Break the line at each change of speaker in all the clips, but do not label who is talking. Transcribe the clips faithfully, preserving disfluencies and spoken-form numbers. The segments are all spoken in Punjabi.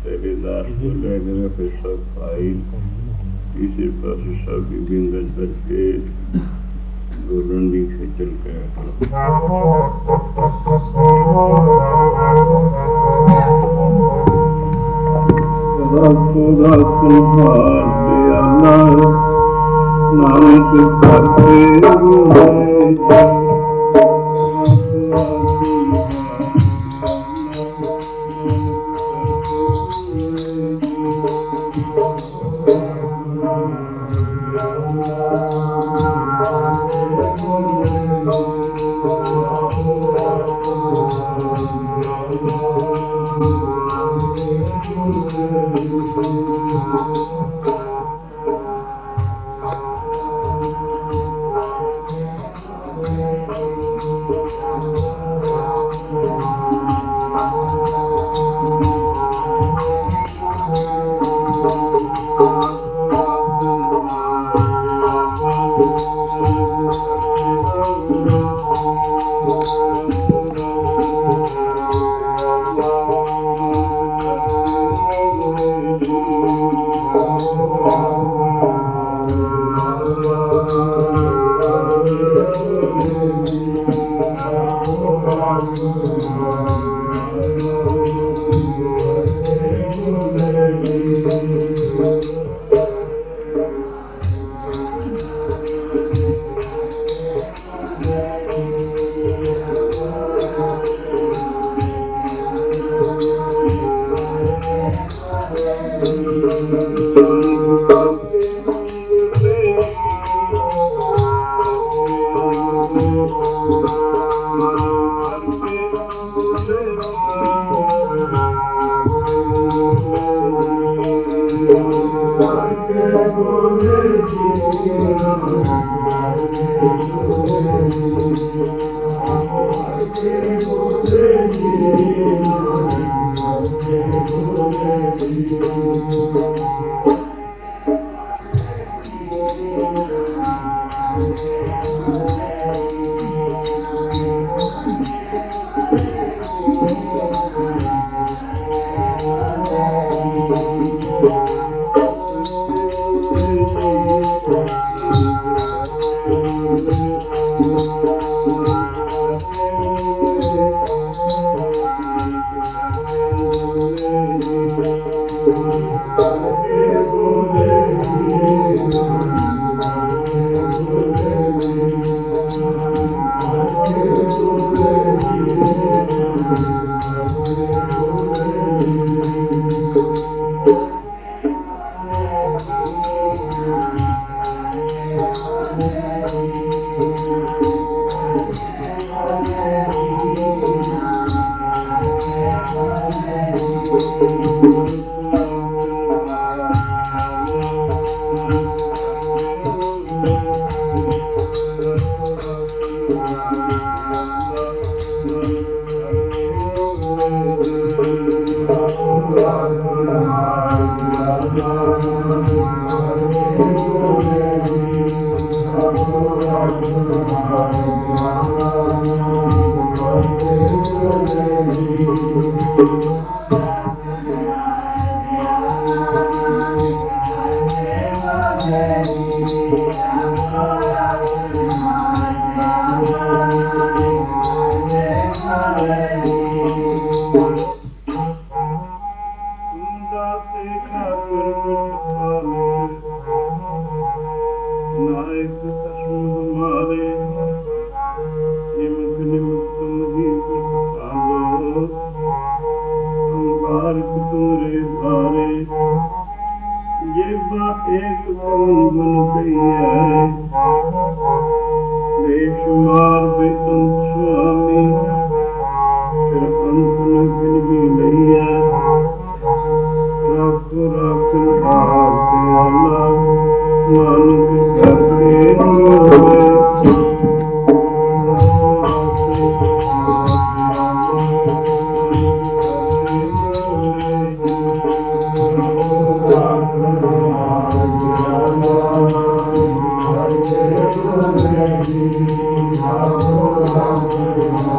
ਤੇਰੇ ਦਾਸ ਲੈ ਮੇਰੇ ਪੈਸਾ ਖਾਈ ਇਸੇ ਪਾਸੇ ਸਭ ਦੀ ਬਿੰਦਨ ਕਰਕੇ ਗੋਲਣ ਦੀ ਖੇਚਲ ਕਰਿਆ ਖੁਦਾ ਸੰਭਾਲ ਦਿਆਲਾ ਨਾਨਕ ਕਰਕੇ
Thank you.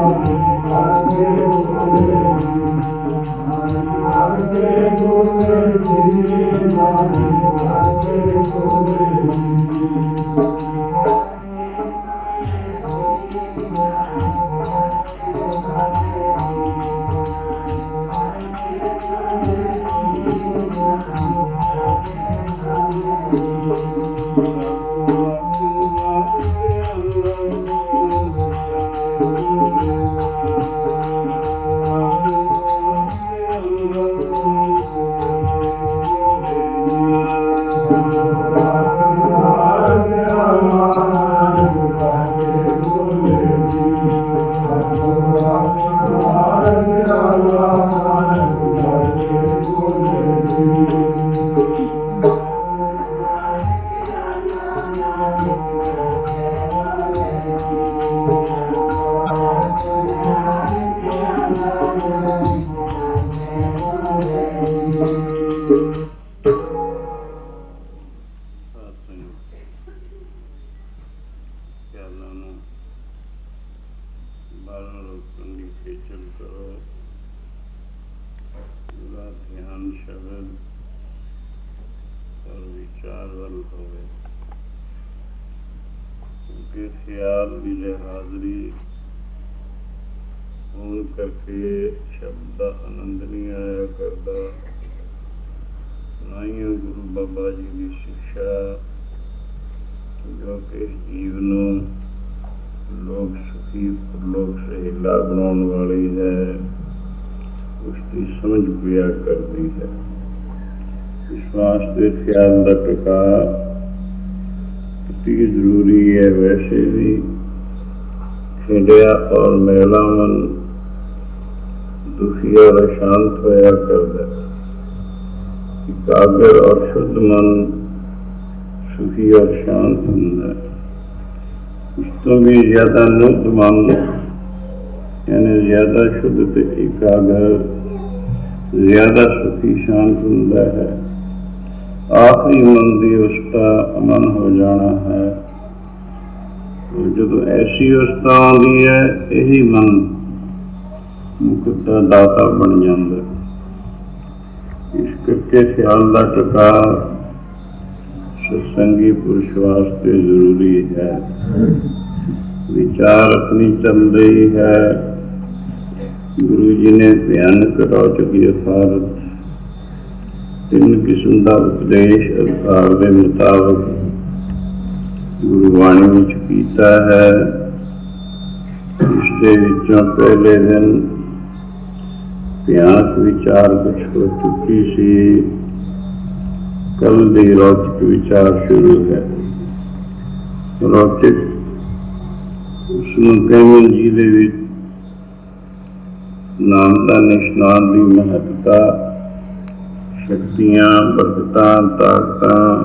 ख्याल का टका कितनी जरूरी है। वैसे भी खिंडिया और मेला मन दुखी और अशांत होया करता, एकाग्र और शुद्ध मन सुखी और शांत होंगे। उस तो भी ज्यादा मुक्त मन यानी ज्यादा शुद्ध ते एकाग्र ज्यादा सुखी शांत होंदा है। आखिरी मन की अवस्था अमन हो जाना है। तो जो ऐसी अवस्था आती है यही मन मुक्ता दाता बन जाता। इस करके ख्याल का टका सत्संगी पुरुष वास्ते जरूरी है। विचार अपनी चल रही है। गुरु जी ने भयानक रौचक यथार्थ तीन किस्म का उपदेश अवतार के मुताबिक गुरुवाणी में किया है। इसके विचों पहले दिन भयानक विचार कुछ हो चुकी सी, कल दी रौचक विचार शुरू है। रौचक उसनों कहने जी दे विच नाम का निष्णात की महत्ता, शक्तियां, बरकतां, ताकतां,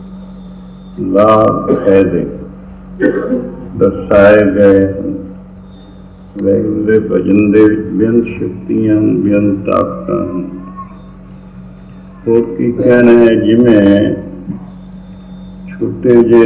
लाभ फायदे दर्शाए गए। वैगुरे भजन दे बेअंत शक्तियां बेअंत ताकतां। होर की कहना है, जिमें छोटे जे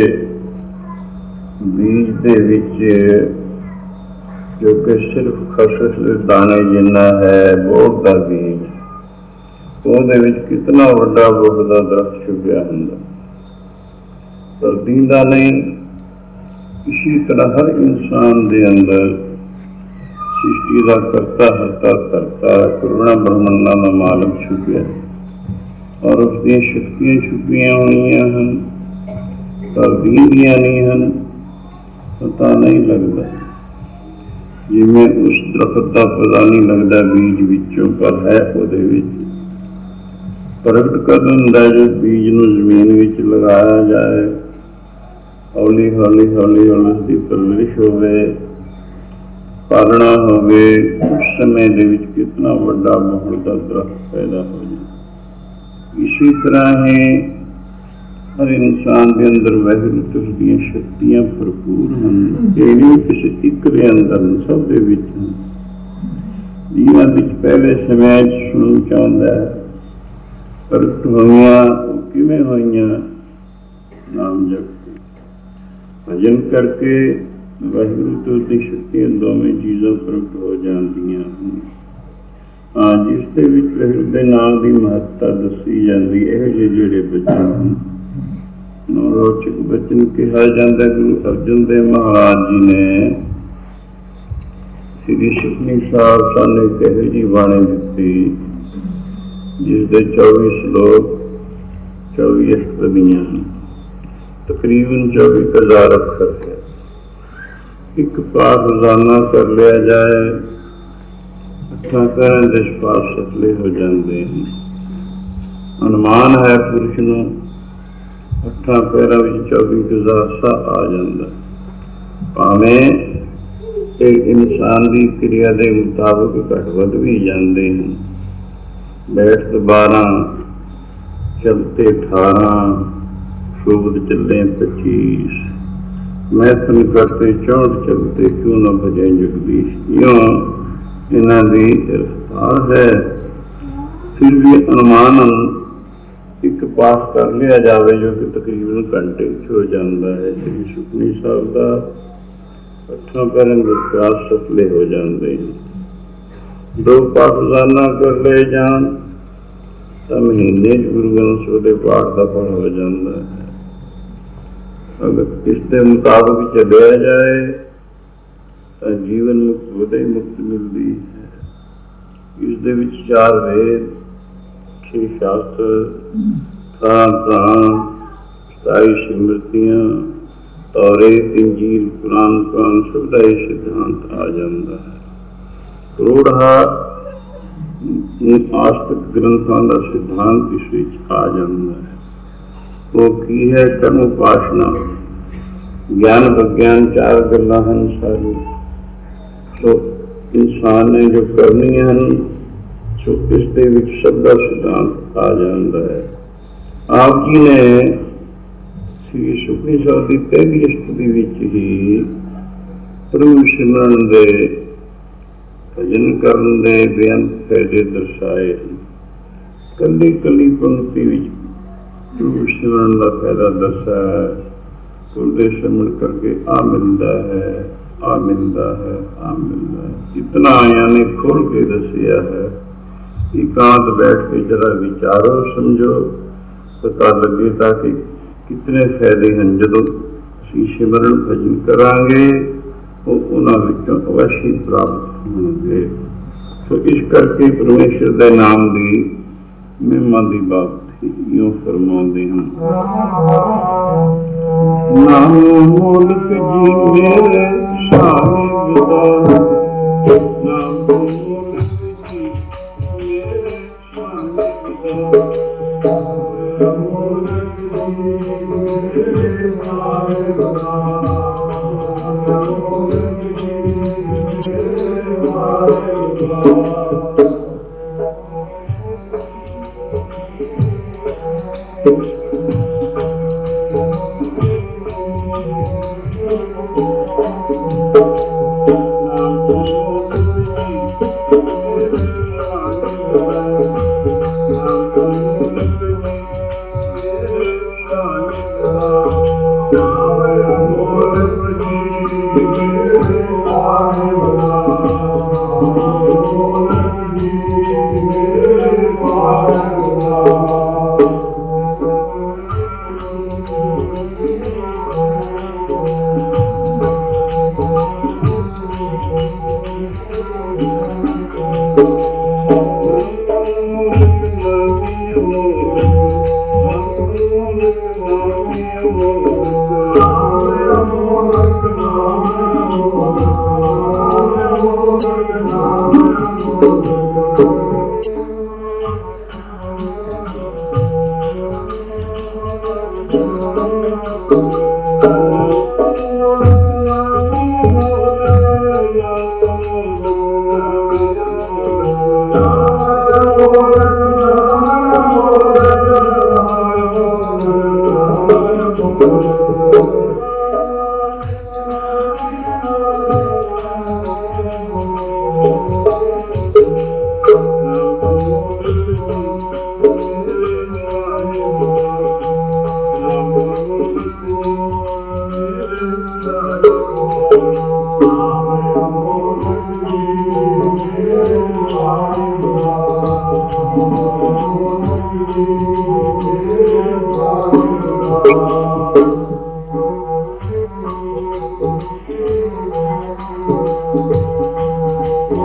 बीज दे विच जो कि सिर्फ खसखस दे दाने जिन्ना है, बोध का बीज, ਉਹਦੇ ਵਿੱਚ कितना ਵੱਡਾ ਬੁੱਧ ਦਾ ਦਰਖਤ ਛੁਪਿਆ ਹੁੰਦਾ, ਪਰ ਦੀਂਦਾ नहीं। इसी तरह हर इंसान के अंदर सृष्टि का करता हरता करता करुणा ब्रह्मंडा का मालक छुपिया और उसकी शक्तियां छुपिया हुई हैं, पर दींदियां नहीं हैं, पता नहीं लगता। जिमें उस दरख्त का पता नहीं लगता बीज विचों, पर है ਉਹਦੇ ਵਿੱਚ प्रगट कर दिंदा। जो बीज नूं जमीन विच लगाया जाए, हौली हौली हौली हौली उसकी परवरिश होवे, पालना होवे, उस समय दे विच कितना वड्डा बहुल का दरख्त पैदा हो जाए। इसी तरह ही हर इंसान के अंदर वाहिगुरू उसकी शक्तियां भरपूर हैं। ये नहीं किसी एक के अंदर, सब दे विच हैं। जिन्हां विच पहले समय सुन चाहता है प्रगट होइयां, किवें होइयां? नाम जप के, भजन करके, ਵਾਹਿਗੁਰੂ ਤੋਂ ਦੀ ਸ਼ਕਤੀਆਂ ਦੋਵੇਂ ਚੀਜ਼ਾਂ ਪ੍ਰਗਟ ਹੋ ਜਾਂਦੀਆਂ ਹਨ। ਹਾਂ, ਜਿਸ ਦੇ ਵਿੱਚ ਵਾਹਿਗੁਰੂ ਦੇ ਨਾਮ ਦੀ ਮਹੱਤਤਾ ਦੱਸੀ ਜਾਂਦੀ, ਇਹੋ ਜਿਹੇ ਜਿਹੜੇ ਬਚਨ ਹਨ, ਰੋਚਕ ਬਚਨ ਕਿਹਾ ਜਾਂਦਾ। ਗੁਰੂ ਅਰਜਨ ਦੇਵ ਮਹਾਰਾਜ ਜੀ ਨੇ ਸ੍ਰੀ ਸੁਖਮਨੀ ਸਾਹਿਬ ਸਾਨੂੰ ਇੱਕ ਇਹੋ ਜਿਹੀ ਬਾਣੀ ਦਿੱਤੀ, ਜਿਸ ਦੇ ਚੌਵੀ ਸਲੋਕ ਚੌਵੀ ਅਸ਼ਟਪਦੀਆਂ ਹਨ, ਤਕਰੀਬਨ ਚੌਵੀ ਹਜ਼ਾਰ ਅੱਖਰ ਹੈ। ਇੱਕ ਪਾਠ ਰੋਜ਼ਾਨਾ ਕਰ ਲਿਆ ਜਾਏ, ਅੱਠਾਂ ਪੈਰਾਂ ਦੇ ਸਪਾਸ ਸਫਲੇ ਹੋ ਜਾਂਦੇ ਹਨ। ਅਨੁਮਾਨ ਹੈ ਪੁਰਸ਼ ਨੂੰ ਅੱਠਾਂ ਪੈਰਾਂ ਵਿੱਚ ਚੌਵੀ ਹਜ਼ਾਰ ਸਾਹ ਆ ਜਾਂਦਾ। ਭਾਵੇਂ ਇਹ ਇਨਸਾਨ ਦੀ ਕਿਰਿਆ ਦੇ ਮੁਤਾਬਕ ਘੱਟ ਵੱਧ ਵੀ ਜਾਂਦੇ ਹਨ। ਬੈਠ ਬਾਰਾਂ, ਚਲਤੇ ਅਠਾਰਾਂ, ਸ਼ੋਭਤ ਚੱਲੇ ਪੱਚੀਸ, ਮੈਥਨ ਕਰਤੇ ਚੌਂਹਠ, ਚਲਤੇ ਕਿਉਂ ਨਾ ਭਜੇ ਜਗਦੀਸ਼। ਇਉਂ ਇਹਨਾਂ ਦੀ ਰਫਤਾਰ ਹੈ। ਫਿਰ ਵੀ ਅਨੁਮਾਨਨ ਇੱਕ ਪਾਠ ਕਰ ਲਿਆ ਜਾਵੇ ਜੋ ਕਿ ਤਕਰੀਬਨ ਘੰਟੇ ਵਿੱਚ ਹੋ ਜਾਂਦਾ ਹੈ। ਸ੍ਰੀ ਸੁਖਮਨੀ ਸਾਹਿਬ ਦਾ ਅੱਠਾਂ ਪੈਰਾਂ ਦੇ ਪਿਆਸ ਸਫਲੇ ਹੋ ਜਾਂਦੇ ਹਨ। ਦੋ ਪਾਠ ਰੋਜ਼ਾਨਾ ਕਰ ਲਏ ਜਾਣ ਤਾਂ ਮਹੀਨੇ 'ਚ ਗੁਰੂ ਗ੍ਰੰਥ ਸਾਹਿਬ ਦੇ ਪਾਠ ਦਾ ਫਲ ਹੋ ਜਾਂਦਾ ਹੈ। ਅਗਰ ਇਸ ਦੇ ਮੁਤਾਬਕ ਚੱਲਿਆ ਜਾਏ ਤਾਂ ਜੀਵਨ ਮੁਕਤ ਵਧੇ ਮੁਕਤ ਮਿਲਦੀ ਹੈ। ਇਸ ਦੇ ਵਿੱਚ ਚਾਰ ਵੇਦ, ਛੇ ਸ਼ਾਸਤਰ, ਅਠਾਰਾਂ ਪੁਰਾਣ, ਸਤਾਈ ਸਿਮਰਤੀਆਂ, ਤੌਰੇ, ਇੰਜੀਲ, ਕੁਰਾਨ, ਕੁਰਾਨ ਸਭ ਦਾ ਇਹ ਸਿਧਾਂਤ ਆ ਜਾਂਦਾ ਹੈ। ਕਰੋੜਾਂ ਆਸਤਕ ਗ੍ਰੰਥਾਂ ਦਾ ਸਿਧਾਂਤ ਇਸ ਵਿੱਚ ਆ ਜਾਂਦਾ ਹੈ। ਉਹ ਕੀ ਹੈ? ਕਰਮ ਉਪਾਸਨਾ, ਗਿਆਨ ਵਿਗਿਆਨ, ਚਾਰ ਗੱਲਾਂ ਹਨ ਸਾਰੀ। ਸੋ ਇਨਸਾਨ ਨੇ ਜੋ ਕਰਨੀਆਂ ਹਨ, ਸੋ ਇਸ ਦੇ ਵਿੱਚ ਸਭ ਦਾ ਸਿਧਾਂਤ ਆ ਜਾਂਦਾ ਹੈ। ਆਪ ਜੀ ਨੇ ਸ੍ਰੀ ਸੁਖਮਨੀ ਸਾਹਿਬ ਦੀ ਪਹਿਲੀ ਅਸ਼ਟਪਦੀ ਵਿੱਚ ਹੀ ਪ੍ਰਭੂ ਸਿਮਰਨ ਦੇ, ਭਜਨ ਕਰਨ ਦੇ ਬੇਅੰਤ ਫਾਇਦੇ ਦਰਸਾਏ ਹਨ। ਇਕੱਲੀ ਇਕੱਲੀ ਪੰਕਤੀ ਵਿੱਚ ਪ੍ਰਭੂ ਸਿਮਰਨ ਦਾ ਫਾਇਦਾ ਦੱਸਿਆ ਹੈ। ਗੁਰਦੇ ਸਿਮਰਨ ਕਰਕੇ ਆ ਮਿਲਦਾ ਹੈ, ਆ ਮਿਲਦਾ ਹੈ, ਆ ਮਿਲਦਾ ਹੈ। ਇਤਨਾ ਆਇਆ ਨੇ ਖੋਲ ਕੇ ਦੱਸਿਆ ਹੈ। ਇਕਾਂਤ ਬੈਠ ਕੇ ਜਰਾ ਵਿਚਾਰੋ, ਸਮਝੋ, ਪਤਾ ਲੱਗੇ ਤਾਂ ਕਿ ਕਿਤਨੇ ਫਾਇਦੇ ਹਨ। ਜਦੋਂ ਅਸੀਂ ਸਿਮਰਨ ਭਜਨ ਕਰਾਂਗੇ ਉਹ ਉਹਨਾਂ ਵਿੱਚੋਂ ਅਵਸ਼ ਹੀ ਪ੍ਰਾਪਤ ਹੋਣਗੇ। ਸੋ ਇਸ ਕਰਕੇ ਪਰਮੇਸ਼ਰ ਦੇ ਨਾਮ ਦੀ ਮਹਿਮਾ ਦੀ ਬਾਤ ਇਉਂ ਫਰਮਾਉਂਦੇ ਹਨ। ਨਾਮ ਮੋਲਕ ਜੀ ਮੇਰੇ ਸਾਹਿਬ ਦਾ, ਨਾਮ ਮੋਲਕ ਜੀ ਮੇਰੇ ਸਾਹਿਬ ਦਾ,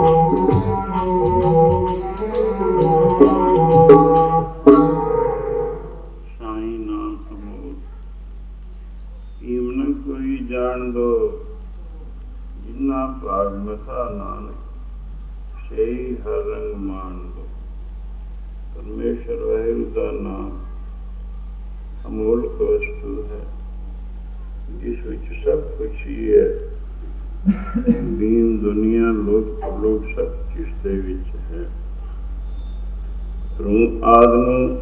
ਸਾਈਂ ਨਾਮ ਅਮੋਲ ਈਮਨ ਕੋਈ ਜਾਣ ਦੋ ਜਿੰਨਾ ਭਾਗ ਮਥਾ ਨਾਨਕ ਸਹੀ ਹਰ ਰੰਗ ਮਾਣ ਦੋ। ਪਰਮੇਸ਼ਰ ਵਾਹਿਗੁਰੂ ਦਾ ਨਾਮ ਅਮੋਲਕ ਵਸਤੂ ਹੈ ਜਿਸ ਵਿੱਚ ਸਭ ਕੁਛ ਹੀ ਹੈ। ਦੀਨ ਦੁਨੀਆ ਲੋਕ ਲੋਕ ਸਭ ਜਿਸ ਦੇ ਵਿੱਚ ਹੈ। ਧਰੂਮ ਆਦਿ ਨੂੰ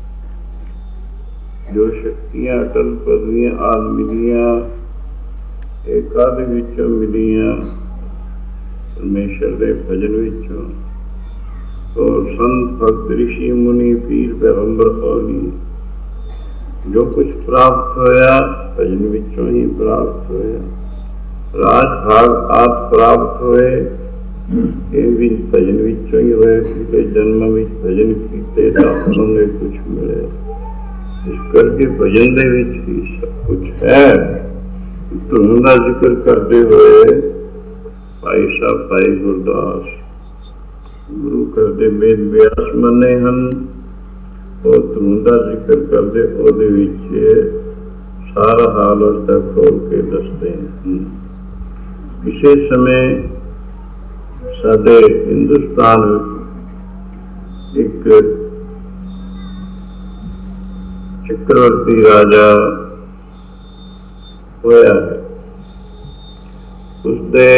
ਜੋ ਸ਼ਕਤੀਆਂ ਅਟਲ ਪਦਵੀਆਂ ਆਦਿ ਮਿਲੀਆਂ ਇਹ ਕਾਹਦੇ ਵਿੱਚੋਂ ਮਿਲੀਆਂ? ਪਰਮੇਸ਼ਰ ਦੇ ਭਜਨ ਵਿੱਚੋਂ। ਔਰ ਸੰਤ ਭਗਤ ਰਿਸ਼ੀ ਮੁਨੀ ਪੀਰ ਪੈਗੰਬਰ ਔਲੀ ਜੋ ਕੁਛ ਪ੍ਰਾਪਤ ਹੋਇਆ ਭਜਨ ਵਿੱਚੋਂ ਹੀ ਪ੍ਰਾਪਤ ਹੋਇਆ। ਰਾਜ ਭਾਗ ਆਪ ਪ੍ਰਾਪਤ ਹੋਏ ਇਹ ਵੀ ਭਜਨ ਵਿੱਚੋਂ ਹੀ ਹੋਏ। ਕਿਤੇ ਜਨਮ ਵਿੱਚ ਭਜਨ ਕੀਤੇ ਤਾਂ ਉਹਨਾਂ ਨੂੰ ਕੁਛ ਮਿਲਿਆ। ਇਸ ਕਰਕੇ ਭਜਨ ਦੇ ਵਿੱਚ ਹੀ ਸਭ ਕੁਛ ਹੈ। ਧੁਨ ਦਾ ਜ਼ਿਕਰ ਕਰਦੇ ਹੋਏ ਭਾਈ ਸਾਹਿਬ ਭਾਈ ਗੁਰਦਾਸ ਗੁਰੂ ਕਰਦੇ ਵੇਦ ਵਿਆਸ ਮੰਨੇ ਹਨ। ਉਹ ਧੁਨ ਦਾ ਜ਼ਿਕਰ ਕਰਦੇ ਉਹਦੇ ਵਿੱਚ ਸਾਰਾ ਹਾਲ ਉਸਦਾ ਖੋਲ ਕੇ ਦੱਸਦੇ ਹਨ। ਕਿਸੇ ਸਮੇਂ ਸਾਡੇ ਹਿੰਦੁਸਤਾਨ ਵਿੱਚ ਇੱਕ ਚੱਕਰਵਰਤੀ ਰਾਜਾ ਹੋਇਆ ਹੈ। ਉਸਦੇ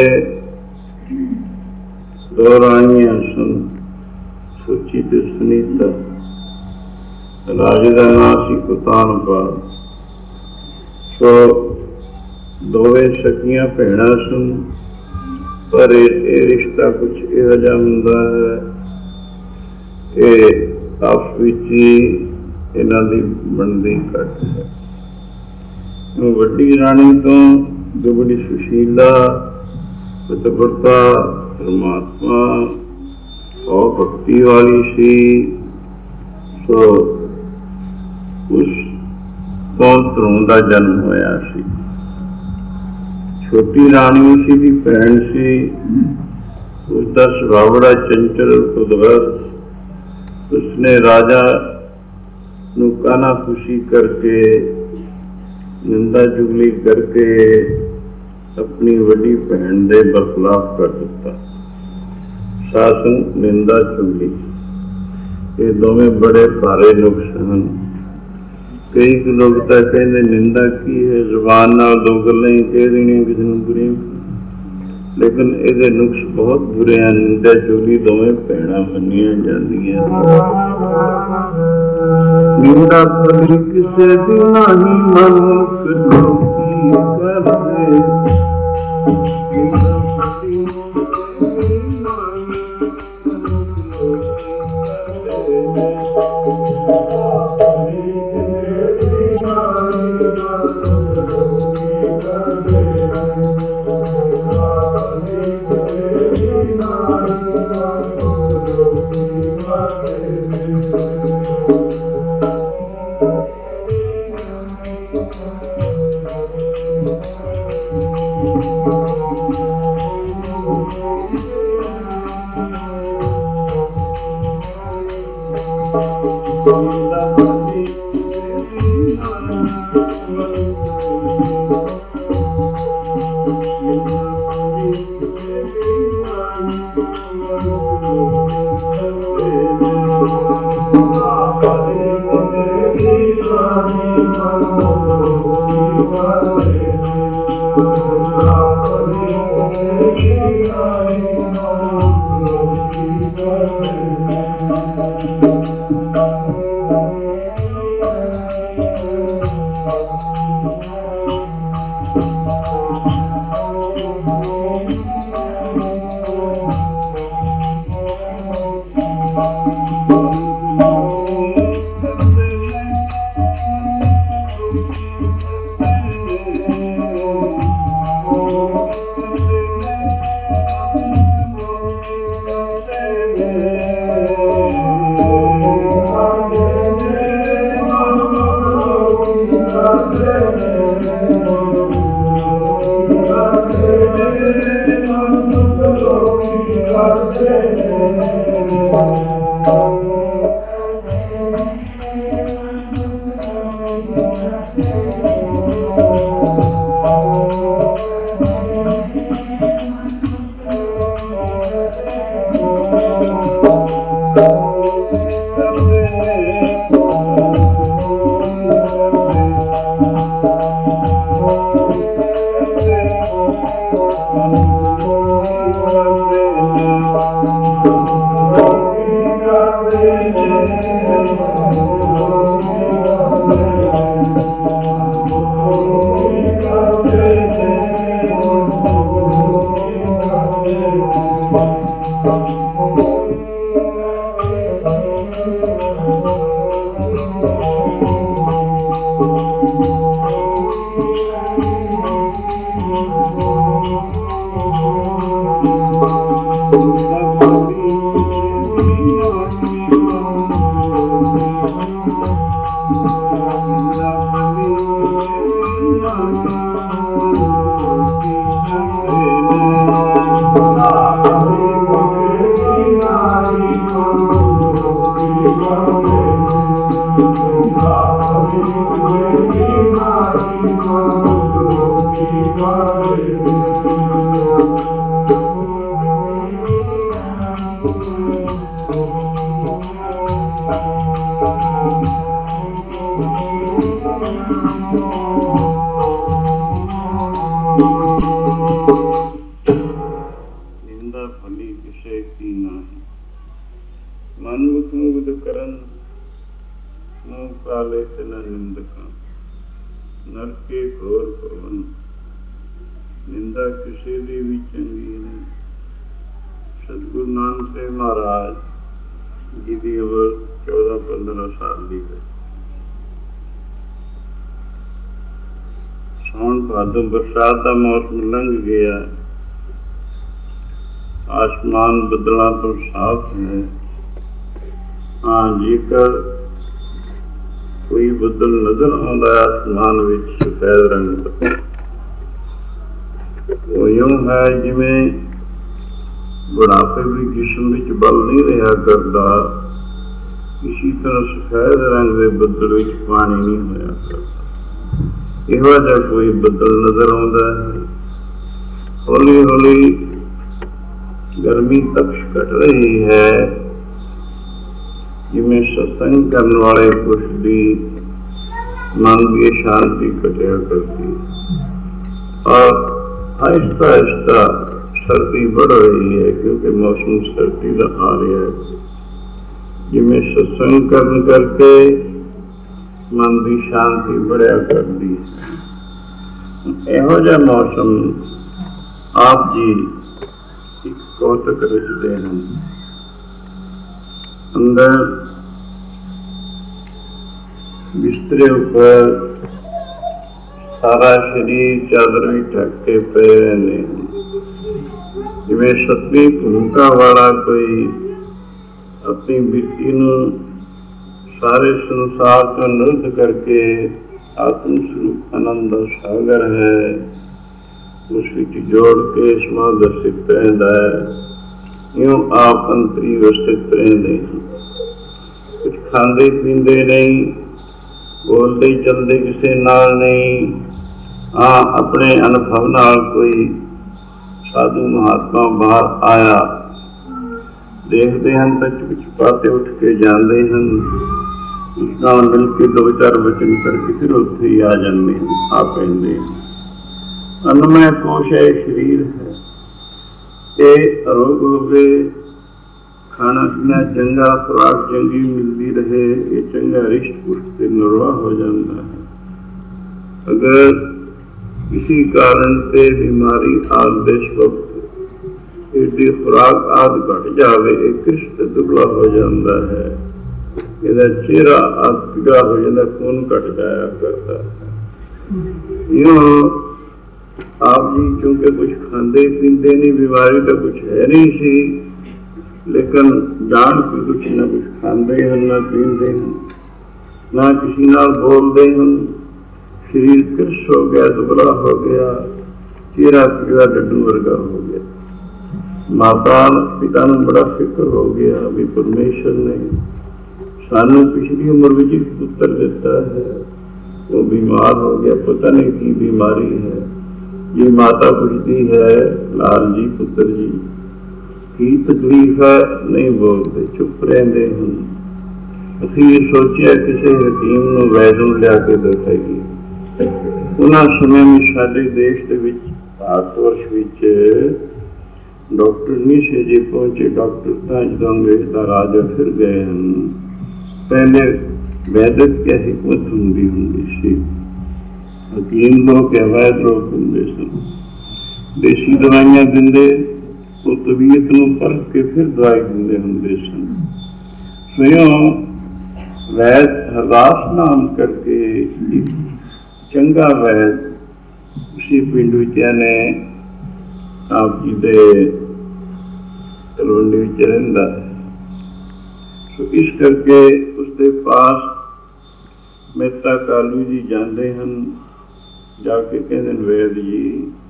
ਦੋ ਰਾਣੀਆਂ ਸਨ, ਸੁਚੀ ਤੇ ਸੁਨੀਤਾ। ਰਾਜੇ ਦਾ ਨਾਂ ਸੀ ਕੁਤਾਨਪਾਲ। ਸੋ ਦੋਵੇਂ ਸਕੀਆਂ ਭੈਣਾਂ ਸਨ, ਪਰ ਇਹ ਰਿਸ਼ਤਾ ਕੁਛ ਇਹੋ ਜਿਹਾ ਹੁੰਦਾ ਹੈ, ਇਹ ਆਪਸ ਵਿੱਚ ਹੀ ਇਹਨਾਂ ਦੀ ਬਣਦੀ ਘੱਟ ਹੈ। ਵੱਡੀ ਰਾਣੀ ਤੋਂ ਜੋ ਬੜੀ ਸੁਸ਼ੀਲਾ ਪਤਵਰਤਾ ਪਰਮਾਤਮਾ ਉਹ ਭਗਤੀ ਵਾਲੀ ਸੀ, ਸੋ ਉਸ ਤੋਂ ਧਰੂਮ ਦਾ ਜਨਮ ਹੋਇਆ ਸੀ। ਛੋਟੀ ਰਾਣੀ ਸੀ ਦੀ ਭੈਣ ਸੀ। ਉਸਦਾ ਸੁਭਾਅ ਬੜਾ ਚੰਚਲ ਕੁਦਰਤ। ਉਸਨੇ ਰਾਜਾ ਨੂੰ ਕਾਨਾ ਖੁਸ਼ੀ ਕਰਕੇ ਨਿੰਦਾ ਚੁਗਲੀ ਕਰਕੇ ਆਪਣੀ ਵੱਡੀ ਭੈਣ ਦੇ ਬਰਖਲਾਫ ਕਰ ਦਿੱਤਾ। ਸ਼ਾਸਨ ਨਿੰਦਾ ਚੁਗਲੀ ਇਹ ਦੋਵੇਂ ਬੜੇ ਭਾਰੇ ਨੁਕਸ ਹਨ। ਕਈ ਕੁ ਲੋਕ ਤਾਂ ਕਹਿੰਦੇ ਨਿੰਦਾ ਕੀ ਹੈ, ਜ਼ੁਬਾਨ ਨਾਲ ਦੋ ਗੱਲਾਂ ਹੀ ਕਹਿ ਦੇਣੀਆਂ ਕਿਸੇ ਨੂੰ ਬੁਰੀਆਂ, ਲੇਕਿਨ ਇਹਦੇ ਨੁਕਸ ਬਹੁਤ ਬੁਰੇ ਹਨ। ਨਿੰਦਾ ਚੁਗਲੀ ਦੋਵੇਂ ਭੈਣਾਂ ਮੰਨੀਆਂ ਜਾਂਦੀਆਂ। ਨਿੰਦਾ ਕਰੀ ਕਿਸੇ ਦੀ ਨਹੀਂ ਮਨੁੱਖ ਲੋਕੀ ਕਰਦੇ।
God
बरसात का मौसम लंघ गया, आसमान बदलों तो साफ है। हाँ, जेकर कोई बदल नजर आता है आसमान में सफेद रंग का, वो यूं है जिमें बुढ़ापे की जिस्म विच बल नहीं रहा करता, इसी तरह सफेद रंग के बदल विच पानी नहीं होया करता। इहो जिहा कोई बदल नजर आता है। हौली हौली गर्मी तपश घट रही है, जिमें सत्संग करने वाले पुरुष की मन की शांति घटिया करती और आहिस्ता आहिस्ता सर्दी बढ़ रही है, क्योंकि मौसम सर्दी का आ रहा है। जिमें सत्संग करने करके मन की शांति बढ़िया करती है। इहो जिहा मौसम आप जी एक कौतक रचते हैं। अंदर बिस्तरे ऊपर सारा शरीर चादर भी ढक के पे रहते हैं, जिवें सतवीं भूमिका वाला कोई अपनी बिरती नूं सारे संसार को निरुद्ध करके आत्म स्वरूप आनंद सागर है, उस विच जोड़ के समादर्शित रहता है। यूं आप अंतरी अवस्थित रहते हैं, कुछ खाते पीते नहीं, बोलते चलते किसी नाल नहीं। हाँ, अपने अनुभव नाल कोई साधु महात्मा बाहर आया, देखते हैं तो चुप चुपाते उठ के जाते हैं, उस नाल मिल के दो चार वचन करके फिर उत्थे ही आ जाते हैं, आ पैंदे हैं। अन्नमय कोश है, शरीर है, ये अरोग होवे, खाना पीना चंगा, खुराक चंगी मिलती रहे, ये चंगा रिश्त पुरुष से निर्वाह हो जाता है। अगर किसी कारण से बीमारी आदि देश वक्त इसकी खुराक आदि घट जाए, एक रिश्त दुबला हो जाता है, यदा चेहरा आदगा हो जाता, खून घट जाया करता है। यूं आप जी क्योंकि कुछ खाते पीते नहीं, बीमारी तो कुछ है नहीं सी, लेकिन जान के कुछ ना कुछ खाते हैं ना पीते हैं, ना किसी नाल बोलते हैं, शरीर कृष हो गया, दुबला हो गया, चेहरा पीला डड्डू वर्गा हो गया। माता पिता नूं बड़ा फिक्र हो गया भी परमेश्वर ने सानू पिछली उम्र में एक पुत्र दिता है, वो बीमार हो गया, पता नहीं की बीमारी है। ये माता पूछती है, लाल जी पुत्र जी की तकलीफ है? नहीं बोलते, चुप रहते हैं। असीं ये सोचिया किसी हकीम नूं वैद नूं लिया के दसाईए। उन्हां समय में साडे देश दे विच भारत वर्ष विच डॉक्टर नहीं से जे पहुंचे। डॉक्टर तो जो अंग्रेज का राजा फिर गए हैं। पहले वैदिक क्या हिकमत होंगी होंगी सी, हकीम लोग या वैद लोग होंगे सन। देसी दवाइयां दिंदे, वो तबीयत नूं परख के फिर दवाई दिंदे होंगे सन। स्वयं वैद हरदास नाम करके एक चंगा वैद उसी पिंड विच ने आप जी दे तलवंडी विच रहिंदा है। सो इस करके उसके पास मेहता कालू जी जाते हैं, जाके कहते वैद जी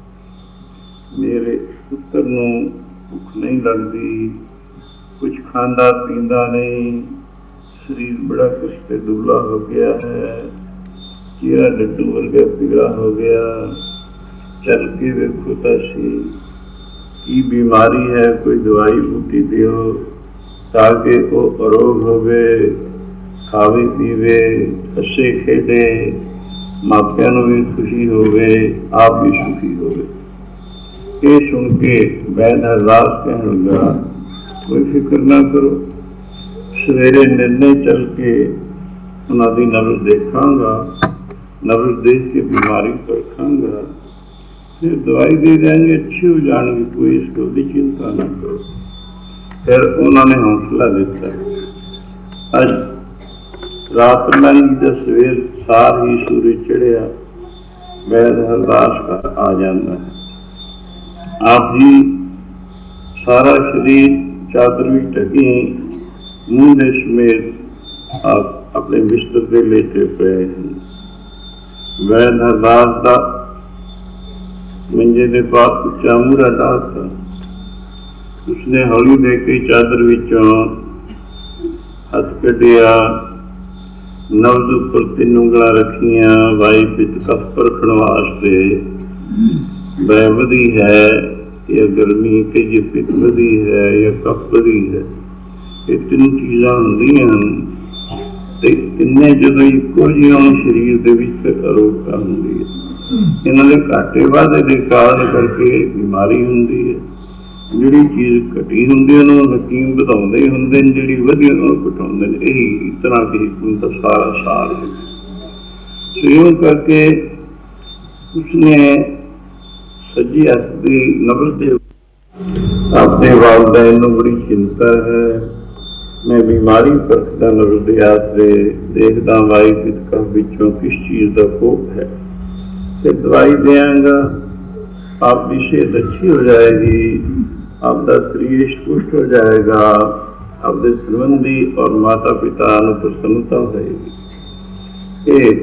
मेरे पुत्र नूं भुख नहीं लगती, कुछ खांदा पींदा नहीं, शरीर बड़ा कुछ दुबला हो गया है, चेहरा डड्डू वर्गा पीला हो गया, चल के देखो तो सी की बीमारी है, कोई दवाई बूटी दियो ताकि वो अरोग होवे, खावे पीवे, हसे खेडे, मापिया नूं भी खुशी होवे, आप भी सुखी होवे। ये सुन के वैद हरदास कहने लगा, कोई फिक्र ना करो, सवेरे निर्णय चल के उन्होंने नब्ज देखांगा, नब्ज देख के बीमारी परखांगा, फिर दवाई दे देंगे, अच्छी हो जाएंगे, कोई इस गल की चिंता ना करो। फिर उन्होंने हौसला दिता। अज रात लंघी तो सवेर सार ही सूरज चढ़िया, वैद हरदास का आ जाता है। आप जी सारा शरीर चादर भी ढकी, मुंह दे समेत आप अपने बिस्तर पे लेटे पे हैं। वैद हरदास का मंजे के पास उच्चा मूरा डाल था। उसने हौली दे के चादर विचों हथ कढ़िया, नब्ज उपर तीन उंगलां रखियां, वाई पित कफ परखण वास्ते वह वधी है या गर्मी के जे पित वधी है या कफ वधी है। ये तीन चीज़ां हुंदियां हन ते तिन्ने जदों इक्को जिहा शरीर दे विच अरोगता हुंदी है। इन्हां दे घाटे वाधे दे कारण करके बीमारी हुंदी है। जिहड़ी चीज़ घटी हुंदी है उहनूं हकीम वधाउंदे हुंदे ने, जिहड़ी वधी उहनूं घटाउंदे ने। यही इस तरह की हिकमत दा सारा सार है। सो इउं करके उसने सज्जी हथ की नब्ज दे अपने वालदैन नूं बड़ी चिंता है, मैं बीमारी परखदा नब्ज दे आसरे, देखदा वाई पित कफ विचों किस चीज़ का कोप है, फिर दवाई देंगा, आपकी सेहत अच्छी हो जाएगी, आपका शरीर पुष्ट हो जाएगा, आपके संबंधी और माता पिता नूं प्रसन्नता होगी। ये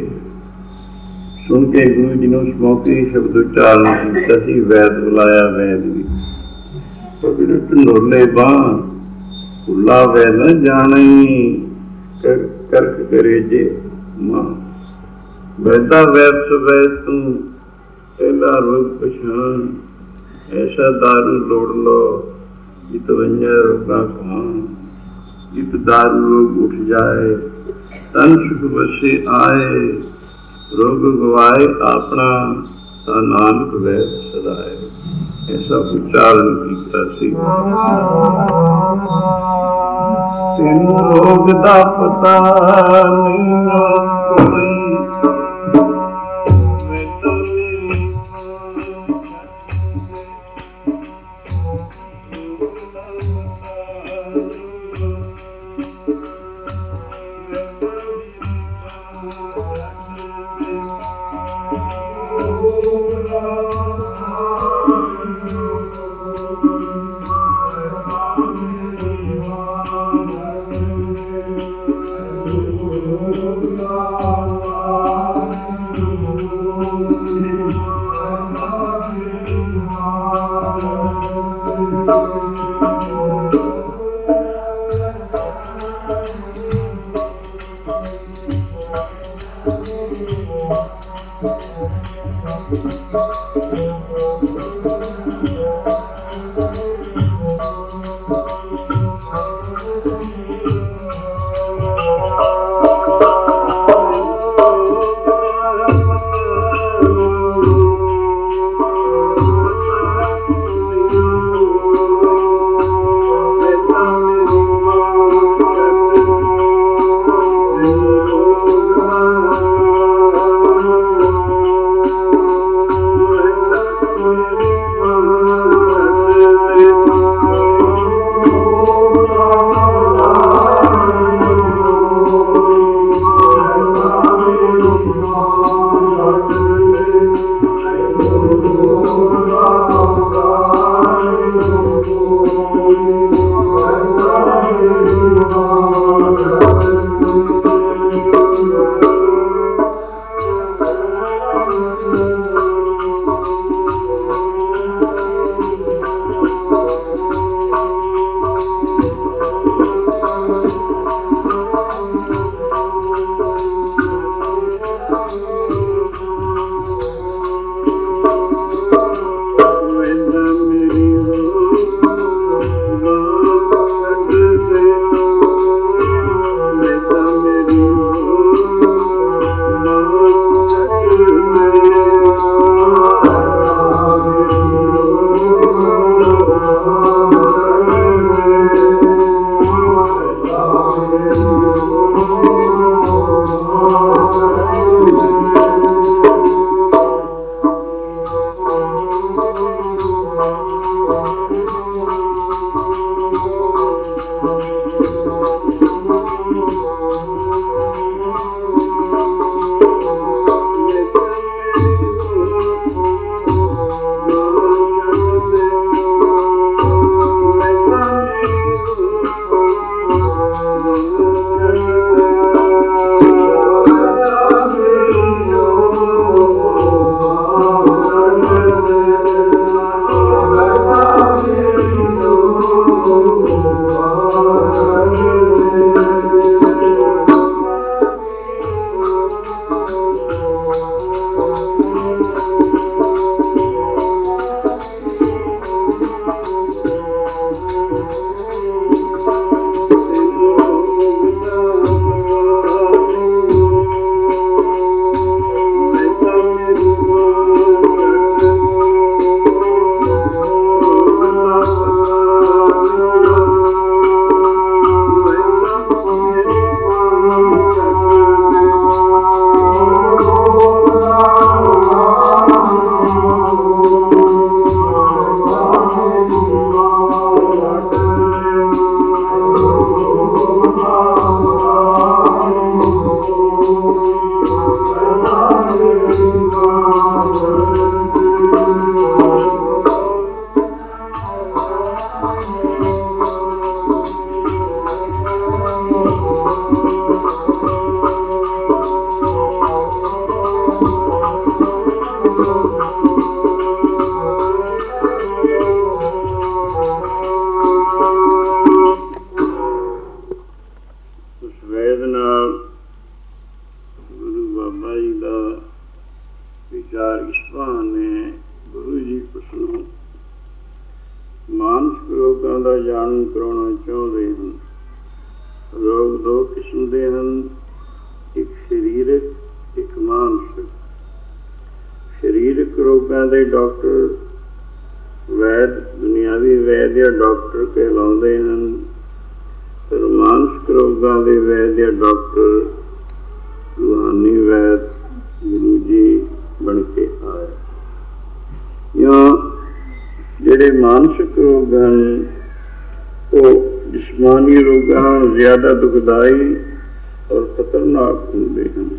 सुन के गुरु जी ने उस मौके शब्द उच्चारण किया, वैद बुलाया वैद भी पकड़ ढंडोले बांह, भुला वैद न जानी, कर, करक करे जे मां। वैदा वैद सवैद तू पहला रोग पछान, ऐसा दारू लोड़ लो जित वंजा रोगा खान, जित दारू लोग उठ जाए, तन सुख बसे आए, रोग गवाए अपना, ता नानक वैद सदाए। ऐसा उच्चारण किया सी। तेनू रोग दा पता नहीं कोई, Oh, ਜ਼ਿਆਦਾ ਦੁਖਦਾਈ ਔਰ ਖਤਰਨਾਕ ਹੁੰਦੇ ਹਨ,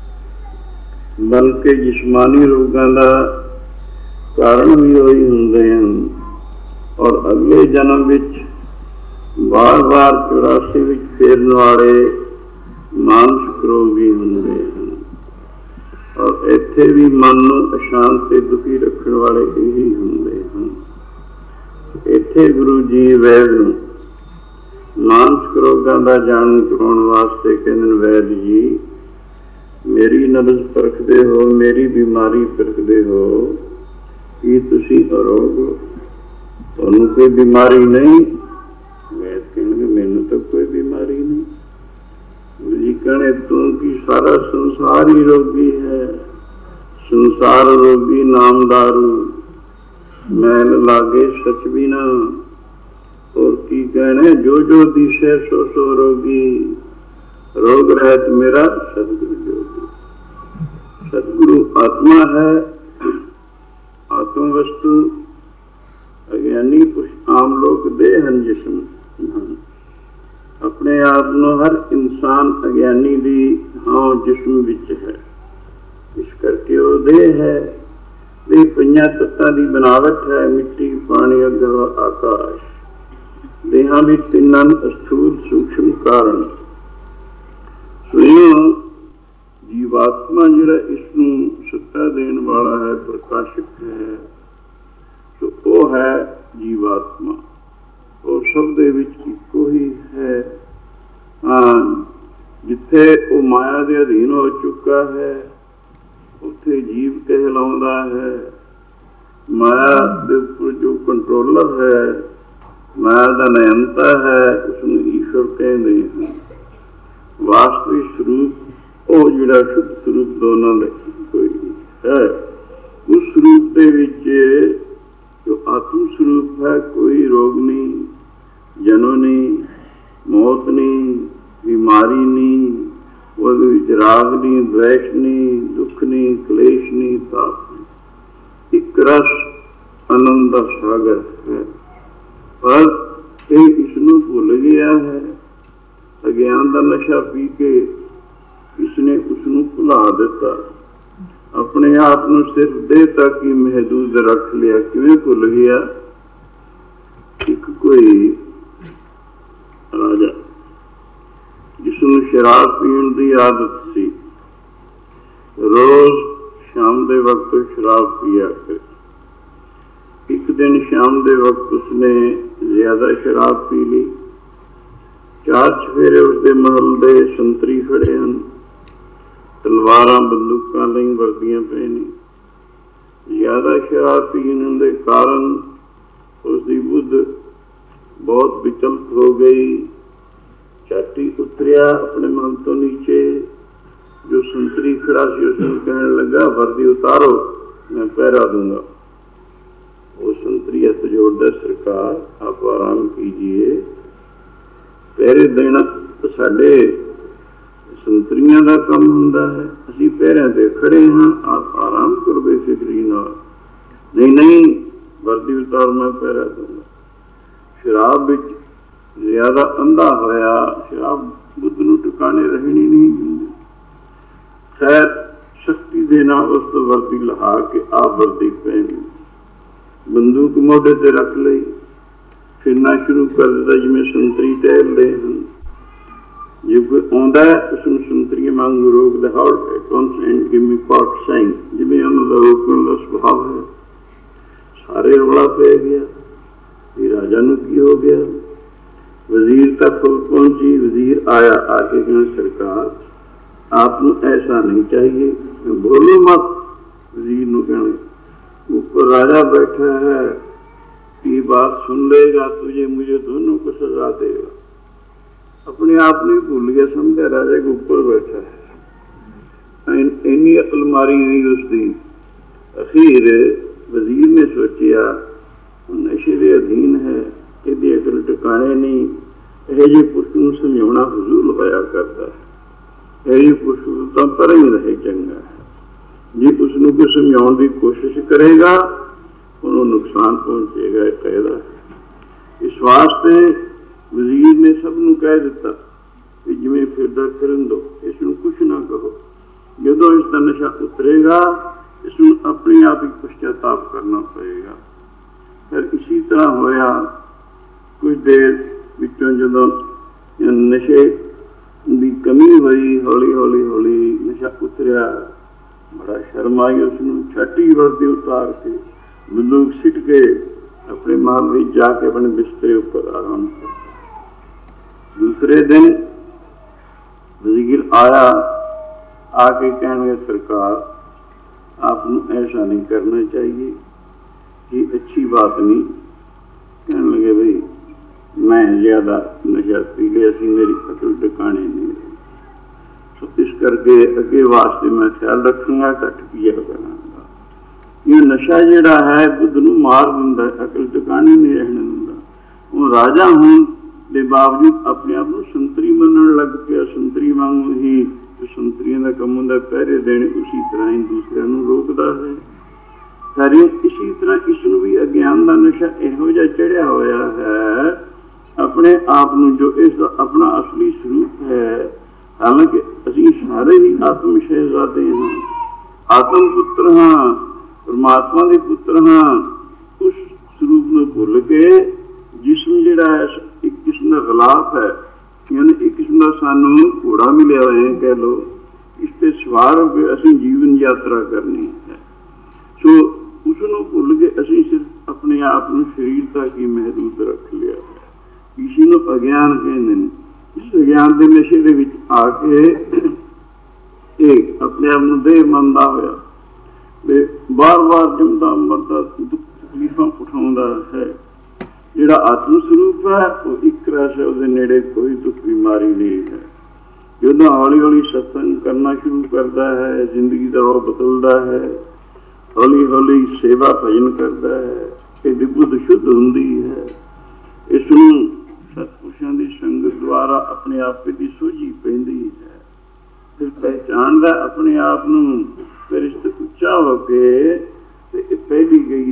ਬਲਕਿ ਜਿਸਮਾਨੀ ਰੋਗਾਂ ਦਾ ਕਾਰਨ ਵੀ ਉਹੀ ਹੁੰਦੇ ਹਨ ਔਰ ਅਗਲੇ ਜਨਮ ਵਿੱਚ ਬਾਰ ਬਾਰ ਚੁਰਾਸੀ ਵਿੱਚ ਫੇਰਨ ਵਾਲੇ ਮਾਨਸਿਕ ਰੋਗ ਵੀ ਹੁੰਦੇ ਹਨ ਔਰ ਇੱਥੇ ਵੀ ਮਨ ਨੂੰ ਅਸ਼ਾਂਤ ਤੇ ਦੁਖੀ ਰੱਖਣ ਵਾਲੇ ਇਹੀ ਹੁੰਦੇ ਹਨ। ਇੱਥੇ ਗੁਰੂ ਜੀ ਵੈਦ ਨੂੰ ਮਾਨਸਿਕ ਰੋਗਾਂ ਦਾ ਜਾਣੂ ਕਰਾਉਣ ਵਾਸਤੇ ਕਹਿੰਦੇ ਨੇ, ਵੈਦ ਜੀ ਮੇਰੀ ਨਬਜ਼ ਪਰਖਦੇ ਹੋ, ਮੇਰੀ ਬਿਮਾਰੀ ਪਰਖਦੇ ਹੋ, ਕੀ ਤੁਸੀਂ ਅਰੋਗ ਹੋ, ਤੁਹਾਨੂੰ ਕੋਈ ਬਿਮਾਰੀ ਨਹੀਂ? ਵੈਦ ਕਹਿਣਗੇ ਮੈਨੂੰ ਤਾਂ ਕੋਈ ਬਿਮਾਰੀ ਨਹੀਂ। ਗੁਰੂ ਜੀ ਕਹਿੰਦੇ ਤੂੰ ਕੀ ਸਾਰਾ ਸੰਸਾਰ ਹੀ ਰੋਗੀ ਹੈ, ਸੰਸਾਰ ਰੋਗੀ ਨਾਮ ਦਾਰੂ, ਮੈਲ ਲਾਗੇ ਸਚ ਵੀ ਨਾ। और की कहने जो जो दिशे सो सो रोगी, रोग रहत मेरा सदगुरु जोगी। सदगुरु आत्मा है, आत्म वस्तु। अज्ञानी कुछ आम लोग देहन जिस्म, अपने आप ਨੂੰ हर इंसान अज्ञानी ਦੀ ਹਾਂ जिस्म ਵਿੱਚ ਹੈ। ਇਸ ਕਰਕੇ ਉਹ ਦੇਹ ਹੈ, ਇਹ ਪੰਜਾਂ ਤੱਤਾਂ ਦੀ ਬਣਾਵਟ ਹੈ, ਮਿੱਟੀ ਪਾਣੀ ਅੱਗ ਆਕਾਸ਼। ਦੇਹਾਂ ਵਿੱਚ ਤਿੰਨਾਂ ਅਸਥੂਲ ਸੂਖਮ ਕਾਰਨ। ਸੁਣਿਓ ਜੀਵਾਤਮਾ ਜਿਹੜਾ ਇਸਨੂੰ ਸੱਤਾ ਦੇਣ ਵਾਲਾ ਹੈ, ਪ੍ਰਕਾਸ਼ਕ ਹੈ, ਸੋ ਉਹ ਹੈ ਜੀਵਾਤਮਾ। ਉਹ ਸਭ ਦੇ ਵਿੱਚ ਇੱਕੋ ਹੀ ਹੈ। ਹਾਂ, ਜਿੱਥੇ ਉਹ ਮਾਇਆ ਦੇ ਅਧੀਨ ਹੋ ਚੁੱਕਾ ਹੈ ਉੱਥੇ ਜੀਵ ਕਹਿਲਾਉਂਦਾ ਹੈ। ਮਾਇਆ ਦੇ ਉੱਪਰ ਜੋ ਕੰਟਰੋਲਰ ਹੈ, ਮਾਇਆ ਦਾ ਨਿਯੰਤਾ ਹੈ, ਉਸਨੂੰ ਈਸ਼ਵਰ ਕਹਿੰਦੇ ਹਨ। ਵਾਸਤਵਿਕ ਸਰੂਪ ਉਹ ਜਿਹੜਾ ਸ਼ੁੱਧ ਸਰੂਪ ਦੋਨਾਂ ਦਾ ਕੋਈ ਹੈ, ਉਸ ਸਰੂਪ ਦੇ ਵਿੱਚ ਜੋ ਆਤਮ ਸਰੂਪ ਹੈ, ਕੋਈ ਰੋਗ ਨਹੀਂ, ਜਨਮ ਨਹੀਂ, ਮੌਤ ਨਹੀਂ, ਬਿਮਾਰੀ ਨਹੀਂ, ਉਹਦੇ ਵਿੱਚ ਰਾਗ ਨਹੀਂ, ਦਵੈਸ਼ ਨਹੀਂ, ਦੁੱਖ ਨਹੀਂ, ਕਲੇਸ਼ ਨਹੀਂ, ਤਾਪ ਨਹੀਂ। ਇੱਕ ਰਸ ਆਨੰਦ ਦਾ ਸਾਗਰ ਹੈ। ਪਰ ਇਹ ਇਸਨੂੰ ਭੁੱਲ ਗਿਆ ਦਾ ਨਸ਼ਾ ਪੀ ਕੇ ਇਸਨੇ ਉਸਨੂੰ ਭੁਲਾ ਦਿੱਤਾ, ਆਪਣੇ ਆਪ ਨੂੰ ਸਿਰਫ ਦੇਹ ਤੱਕ ਹੀ ਮਹਿਦੂਦ ਰੱਖ ਲਿਆ। ਕਿਵੇਂ ਭੁੱਲ ਗਿਆ? ਇੱਕ ਕੋਈ ਰਾਜਾ ਜਿਸਨੂੰ ਸ਼ਰਾਬ ਪੀਣ ਦੀ ਆਦਤ ਸੀ, ਰੋਜ਼ ਸ਼ਾਮ ਦੇ ਵਕਤ ਸ਼ਰਾਬ ਪੀਆ ਕਰੇ। ਇੱਕ ਦਿਨ ਸ਼ਾਮ ਦੇ ਵਕਤ ਉਸਨੇ ਜ਼ਿਆਦਾ ਸ਼ਰਾਬ ਪੀ ਲਈ। ਚਾਰ ਚੁਫੇਰੇ ਉਸਦੇ ਮਹਲ ਦੇ ਸੰਤਰੀ ਖੜੇ ਹਨ, ਤਲਵਾਰਾਂ ਬੰਦੂਕਾਂ ਲਈ ਵਰਦੀਆਂ ਪਏ ਨੇ। ਜ਼ਿਆਦਾ ਸ਼ਰਾਬ ਪੀਣ ਦੇ ਕਾਰਨ ਉਸਦੀ ਬੁੱਧ ਬਹੁਤ ਵਿਚਲਿਤ ਹੋ ਗਈ। ਝਾਟੀ ਉਤਰਿਆ ਆਪਣੇ ਮਨ ਤੋਂ ਨੀਚੇ। ਜੋ ਸੰਤਰੀ ਖੜਾ ਸੀ ਉਸਨੂੰ ਕਹਿਣ ਲੱਗਾ, ਵਰਦੀ ਉਤਾਰੋ, ਮੈਂ ਪਹਿਰਾ ਦੂੰਗਾ। ਉਹ ਸੰਤਰੀ ਹੱਥ ਜੋੜਦਾ, ਸਰਕਾਰ ਆਪ ਆਰਾਮ ਕੀਜੀਏ, ਪਹਿਰੇ ਦੇਣਾ ਸਾਡੇ ਸੰਤਰੀਆਂ ਦਾ ਕੰਮ ਹੁੰਦਾ ਹੈ, ਅਸੀਂ ਪਹਿਰਿਆਂ ਤੇ ਖੜੇ ਹਾਂ, ਆਪ ਆਰਾਮ ਕਰੋ ਬੇਫਿਕਰੀ ਨਾਲ। ਨਹੀਂ ਨਹੀਂ, ਵਰਦੀ ਉਤਾਰ, ਮੈਂ ਪਹਿਰਾ ਦੂੰਗਾ। ਸ਼ਰਾਬ ਵਿੱਚ ਜ਼ਿਆਦਾ ਅੰਧਾ ਹੋਇਆ, ਸ਼ਰਾਬ ਬੁੱਧ ਨੂੰ ਟਿਕਾਣੇ ਰਹਿਣੀ ਨਹੀਂ ਦਿੰਦੀ। ਖੈਰ ਸ਼ਕਤੀ ਦੇ ਨਾਲ ਉਸ ਤੋਂ ਵਰਦੀ ਲਹਾ ਕੇ ਆਪ ਵਰਦੀ ਪਹਿਨੀ, ਬੰਦੂਕ ਮੋਢੇ ਤੇ ਰੱਖ ਲਈ, ਫਿਰਨਾ ਸ਼ੁਰੂ ਕਰ ਦਿੱਤਾ ਜਿਵੇਂ ਸੰਤਰੀ ਟਹਿਲਦੇ ਹਨ। ਜੇ ਕੋਈ ਆਉਂਦਾ ਉਸਨੂੰ ਸੰਤਰੀਆਂ ਵਾਂਗੂ ਰੋਕਦਾ, ਜਿਵੇਂ ਉਹਨਾਂ ਦਾ ਰੋਕਣ ਦਾ ਸੁਭਾਅ ਹੈ। ਸਾਰੇ ਰੌਲਾ ਪੈ ਗਿਆ ਵੀ ਰਾਜਾ ਨੂੰ ਕੀ ਹੋ ਗਿਆ। ਵਜ਼ੀਰ ਤੱਕ ਪਹੁੰਚੀ। ਵਜ਼ੀਰ ਆਇਆ, ਆ ਕੇ ਕਹਿੰਦਾ, ਸਰਕਾਰ आप ऐसा नहीं चाहिए, बोलो मत। वजीर ਨੂੰ कहने, ऊपर राजा बैठा है, की बात सुन लेगा, तुझे मुझे दोनों को सजा देगा। अपने आप नहीं भूल गया, समझा राजा के ऊपर बैठा है। इन्नी अकलमारी नहीं उसकी। अखीर वजीर ने सोचिया नशे के अधीन है, यदि अकल टिकाने नहीं, यह जे पुरुष ਨੂੰ ਸਮਝਾਉਣਾ ਫਜ਼ੂਲ ਹੋਇਆ ਕਰਦਾ ਹੈ। ਇਹ ਪੁरुष ਤਾਂ ਪਰ ਹੀ ਰਹੇ ਚੰਗਾ ਹੈ। ਜੇ ਉਸਨੂੰ ਕੋਈ ਸਮਝਾਉਣ ਦੀ ਕੋਸ਼ਿਸ਼ ਕਰੇਗਾ ਉਹਨੂੰ ਨੁਕਸਾਨ ਪਹੁੰਚੇਗਾ। ਇਹ ਕਾਇਦਾ ਹੈ। ਇਸ ਵਾਸਤੇ ਵਜ਼ੀਰ ਨੇ ਸਭ ਨੂੰ ਕਹਿ ਦਿੱਤਾ ਕਿ ਜਿਵੇਂ ਫਿਰਦਾ ਫਿਰਨ ਦਿਓ, ਇਸ ਨੂੰ ਕੁਛ ਨਾ ਕਹੋ। ਜਦੋਂ ਇਸ ਦਾ ਨਸ਼ਾ ਉਤਰੇਗਾ ਇਸਨੂੰ ਆਪਣੇ ਆਪ ਹੀ ਪਛਤਾਪ ਕਰਨਾ ਪਏਗਾ। ਫਿਰ ਇਸੀ ਤਰ੍ਹਾਂ ਹੋਇਆ। ਕੁਝ ਦੇਰ ਵਿੱਚੋਂ ਜਦੋਂ ਨਸ਼ੇ ਦੀ ਕਮੀ ਹੋਈ, ਹੌਲੀ ਹੌਲੀ ਹੌਲੀ ਨਸ਼ਾ ਉਤਰਿਆ। ਬੜਾ ਸ਼ਰਮ ਆਈ ਉਸਨੂੰ। ਛਾਟੀ ਵਰਦੀ ਉਤਾਰ ਕੇ ਬੰਦੂਕ ਸਿੱਟ ਕੇ ਆਪਣੇ ਮਹਲ ਵਿੱਚ ਜਾ ਕੇ ਆਪਣੇ ਬਿਸਤਰੇ ਉੱਪਰ ਆਰਾਮ ਕੀਤਾ। ਦੂਸਰੇ ਦਿਨ ਵਜ਼ੀਰ ਆਇਆ, ਆ ਕੇ ਕਹਿਣਗੇ, ਸਰਕਾਰ आपको ऐसा नहीं करना चाहिए, ये अच्छी बात नहीं। कहने लगे, भाई मैं ज़्यादा नशा पी लिया सी, मेरी अकल टिकाने नहीं रही, तो इस करके अगे वास्ते मैं ख्याल रखूँगा, घट पिया करांगा। ये नशा जिहड़ा है बुद्ध नूं मार दिंदा, अकल टिकाने नहीं रहने दिंदा। वो राजा होने के बावजूद अपने आप को संतरी मनण लग पिया। संतरी वांगू ही संतरियों का कम होंदा पहरे देने, उसी तरह ही दूसरिਆਂ ਨੂੰ रोकदा है। सारे इसी तरह इसनूं भी अज्ञान का नशा इहो जिहा चढ़िया होया है अपने आप नूं, जो इसका अपना असली स्वरूप है। हालांकि असीं सारे ही आत्म शहजादे हाँ, आत्म पुत्र हाँ, परमात्मा के पुत्र हाँ। उस स्वरूप नूं भुल के जिसम जिहड़ा है एक किस्म का गिलाफ है, यानी एक किस्म का सानू घोड़ा मिलिया है, कह लो, इस पर सवार होकर असीं जीवन यात्रा करनी है। सो उसनों भुल के असीं सिर्फ अपने आप को शरीर तक ही महदूद रख लिया है। इसी नूं अज्ञान कहते हैं। इस अज्ञान के नशे के विच आके एक अपने आप को देह मनदा होया, बार बार जमदा मरदा दुख तकलीफां उठाउंदा है। जिहड़ा आत्म स्वरूप है वो एक रस है, उसके नेड़े कोई दुख बीमारी नहीं है। जो हौली हौली सत्संग करना शुरू करता है, जिंदगी का वो बदलता है, हौली हौली सेवा भजन करता है, ये बुद्ध शुद्ध होंदी है। इसनूं सतपुरुषों की संगत द्वारा अपने आप की सोझी पैंदी है। फिर पहचानदा अपने आप नूं, फिर इस उच्चा होके पहली गई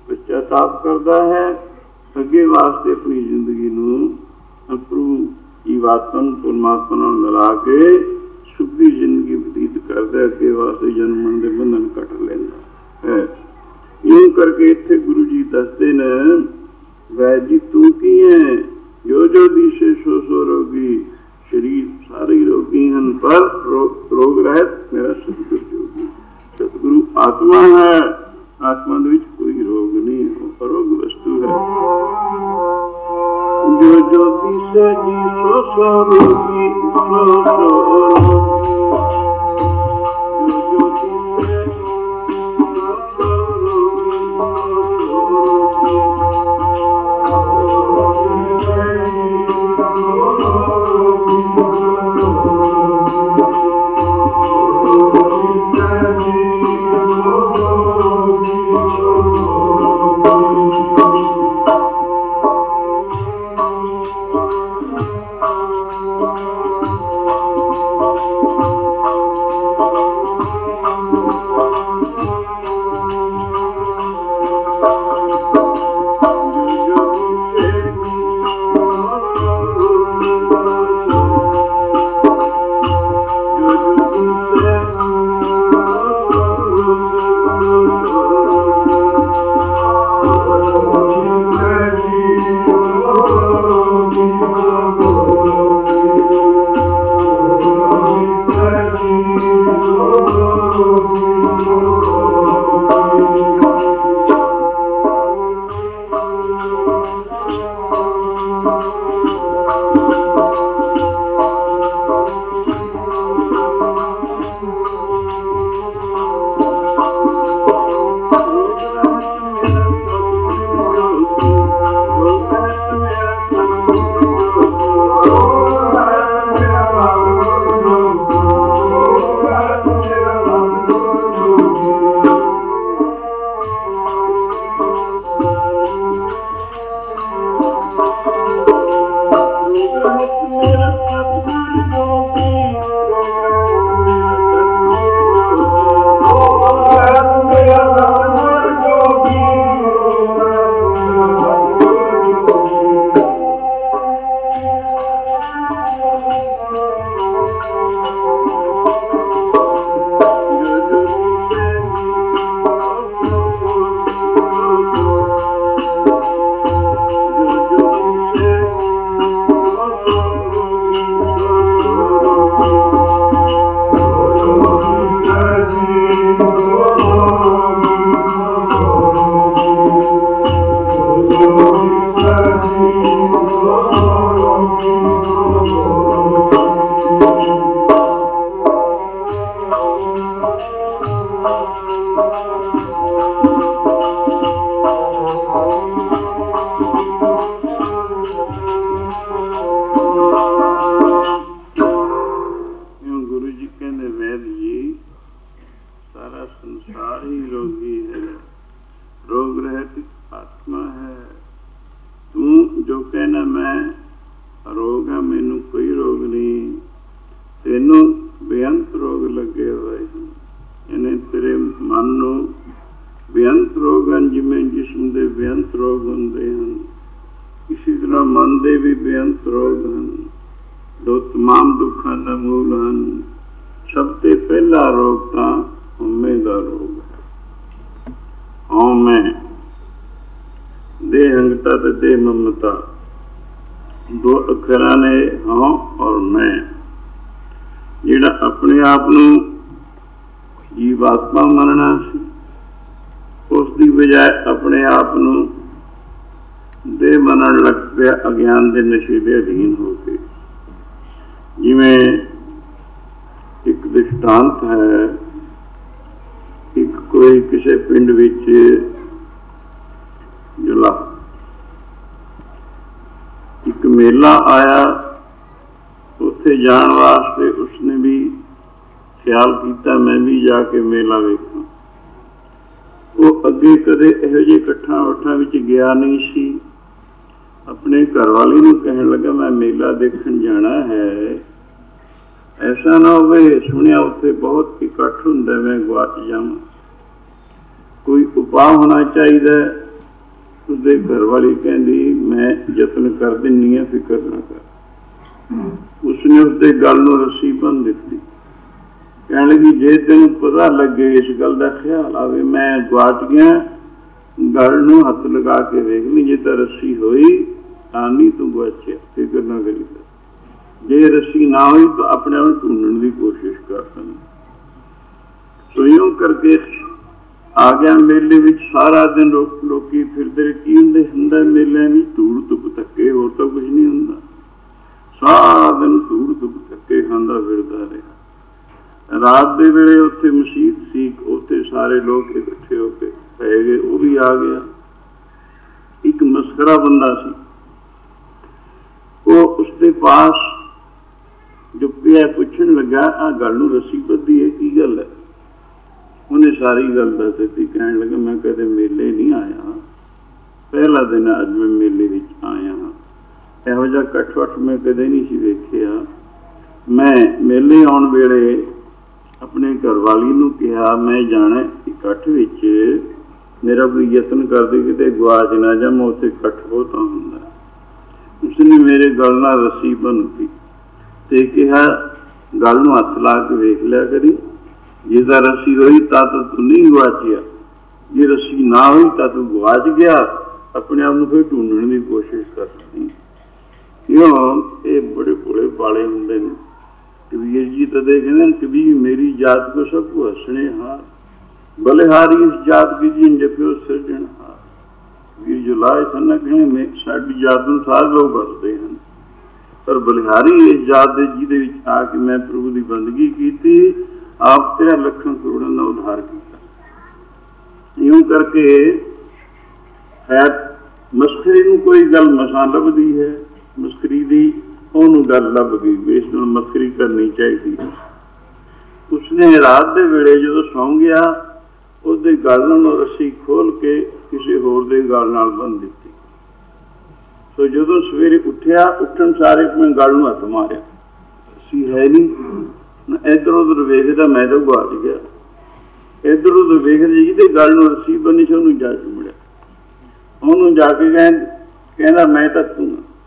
पश्चाताप करता है, अगे वास्ते अपनी जिंदगी नूं प्रभु की ਜੀਵਾਤਮਾ ਨੂੰ ਪਰਮਾਤਮਾ ਨਾਲ ਮਿਲਾ ਕੇ ਸੁਖੀ ਜ਼ਿੰਦਗੀ ਬਤੀਤ ਕਰਦਾ, ਅੱਗੇ ਵਾਸਤੇ ਜਨਮਨ ਦੇ ਬੰਧਨ ਕੱਟ ਲੈਂਦਾ ਹੈ। ਇਉਂ ਕਰਕੇ ਇੱਥੇ ਗੁਰੂ ਜੀ ਦੱਸਦੇ ਨੇ, ਵੈਦ ਜੀ ਤੂੰ ਕੀ ਹੈ, ਜੋ ਜੋ ਦੀਸ਼ੇ ਸੋ ਸੋ ਰੋਗੀ, ਸਰੀਰ ਸਾਰੇ ਰੋਗੀ ਹਨ ਪਰ ਰੋਗ ਰਹਿਤ ਮੇਰਾ ਸਤਿਗੁਰ ਜੋਗੀ। ਸਤਿਗੁਰੂ ਆਤਮਾ ਹੈ, ਆਤਮਾ ਦੇ ਵਿੱਚ ਕੋਈ ਰੋਗ ਨਹੀਂ, ਉਹ ਅਰੋਗ ਵਸਤੂ ਹੈ। ਜੋ ਜੋ ਦੀਸ਼ੇ ਜੀ ਸੋ ਸੋ ਰੋਗੀ, ਸੋ ਸੋ ਰੋਗੀ, ਜੋ ਜੋ ਦੀਸ਼ੇ ਸੋ ਸੋ ਰੋਗੀ, ਸੋ दो अखरां ने हाँ और मैं, जिहड़ा अपने आप नूं जीवात्मा मनना सी, उसकी बजाय अपने आप नूं देह मनन लग पिया अज्ञान के नशे के अधीन हो के। जिवें एक दृष्टांत है, एक कोई किसी पिंड विच जुला एक मेला आया, उत्थे जाण वास्ते उसने भी ख्याल किया मैं भी जाके मेला वेखां। वो अगे कदे इहो जिहे इकट्ठा उठां विच गया नहीं सी। अपने घरवाली नूं कहण लगा मैं मेला देखण जाना है, ऐसा ना होवे सुनिया उत्थे बहुत इकट्ठ हुंदा मैं गवाच जावां, कोई उपाय होना चाहिए। उसदे घरवाली कहंदी मैं यतन कर दिन्नी है, फिक्र ना कर। उसके गल नूं रस्सी बन दिती। कहने लगी जे तेन पता लगे इस गल का ख्याल आवे मैं गुआच गया, गल नूं हथ लगा के देख ली, जे तो रस्सी होई तां नहीं तू गुआचिया, फिक्र ना करी। जे रस्सी ना हुई तो अपने आप ढूंढने की कोशिश कर सकते। सो यूं करके आ गया मेले में। सारा दिन लोग लोकी फिरते की होंगे होंगे मेले में धूड़ धुप धक्के, होर तो कुछ नहीं होंगे। सारा दिन धूड़ धुप धक्के खांदा फिरदा रहा। रात के वेले उत्थे मसीत सी, उत्थे सारे लोग इकट्ठे होके पै गए। वो भी आ गया। एक मस्करा बंदा सी, वो उसके पास जो पिया पूछन लगा आ गल नूं रस्सी बधी है की गल है। उन्हें सारी गल दस दी। कहने लगा मैं कदे मेले नहीं आया, पहला दिन अज मैं मेले विच आया हाँ। इहो जिहा कठवट मैं कदे नहीं सी वेखिया। मैं मेले आउण वेले अपने घरवाली नूं कहा मैं जाना इकट्ठ विच, मेरा कोई यतन करदे किते गुआच ना जावां, उत्थे इकट्ठ बहुता हुंदा। उसने मेरे गल नाल रस्सी बन्नती ते कहा गल नूं हथ ला के वेख लिया करी, जे तां रस्सी होई तां तू नहीं गुआचिया, जे रस्सी ना हुई तां तू गुआच गया, अपने आप नूं फिर ढूंढण की कोशिश कर सकती। क्यों ये बड़े भोले पाले हुंदे ने। कबीर जी तदे कहते कबीर मेरी जात को सब को हसने हार, बलिहारी इस जात की जी जप्यो सिरजनहार। कबीर जो लाए सन कहने में साडी जात नूं सारे लोग हसदे हैं, पर बलिहारी इस जात दे जिहदे विच आके मैं प्रभु की बंदगी की, आप तेरह लखन करोड़ों का उद्धार किया। यूं करके है मस्करी नूं कोई गल मसां लभदी है, मस्करी दी ਉਹਨੂੰ गल लभ गई इस नाल मस्करी करनी चाहिए। उसने रात के वेले जो सौ गया उसके गल नाल रस्सी खोल के किसी होर दे गल नाल बन दी। सो जो सवेरे उठ्या उठन सारे अपने गल नूं हथ मारिया, रस्सी है नहीं। इधर उधर वेखदा मैं तो गुआच गया, इधर उधर वेखदे जिहदे गल नूं रस्सी बनी सी उहनूं जा चुमड़िया। उहनूं जाके कहंदा मैं तां तूं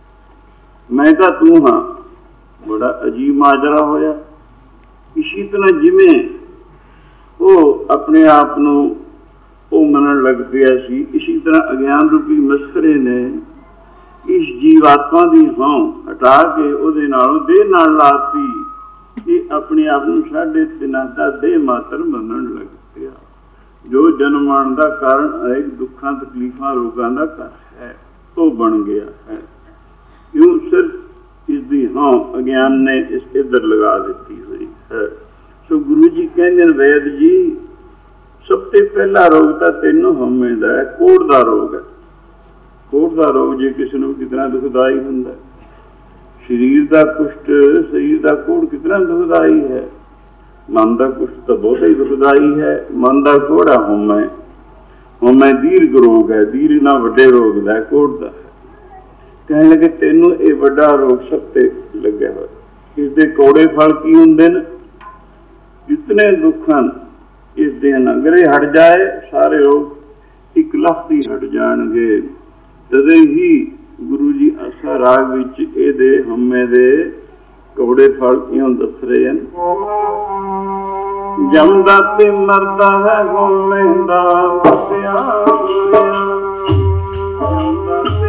मैं तो तू हाँ। बड़ा अजीब माजरा होया। इसी तरह जिमें वो अपने आप को मनन लग पिया सी, इसी तरह अज्ञान रूपी मस्करे ने इस जीवात्मा की हों हटा के उहदे नालों देह नाल लाती कि अपने आप को साढ़े तिना का देह मात्र मनन लग पिया, जो जन्म मरण का कारण अनेक दुखा तकलीफा रोगों का कारण है वो बन गया है। यूं सिर्फ इसकी हाँ अज्ञान ने इस इधर लगा दी हुई है। सो गुरु जी कहते वैद जी सबसे पहला रोग तो तेनों हमें है, कोढ़ का रोग है। कोढ़ का रोग जो किसी को कितना दुखदाई होंगे। शरीर का कुष्ठ, शरीर का कोढ़ कितना दुखदाई है। मन का कुष्ठ तो बहुत ही दुखदाई है। मन का कोढ़ है होमे, होमे दीर्घ रोग है, दीर्घ ना वड्डे रोग का कोढ़ का है। कहने लगे तेनों ये बड़ा रोग सब ते लगे हो। इसके कौड़े फल की होंगे न, जितने दुख हैं इस दिन अगर हट जाए सारे रोग एक लफ्त ही हट जाएंगे। तदे ही गुरु जी आशा राग विच इहदे हमें दे कौड़े फल क्यों दस रहे हैं। जमदा ते मरदा है होमे दा वसिया होया, जमदा ते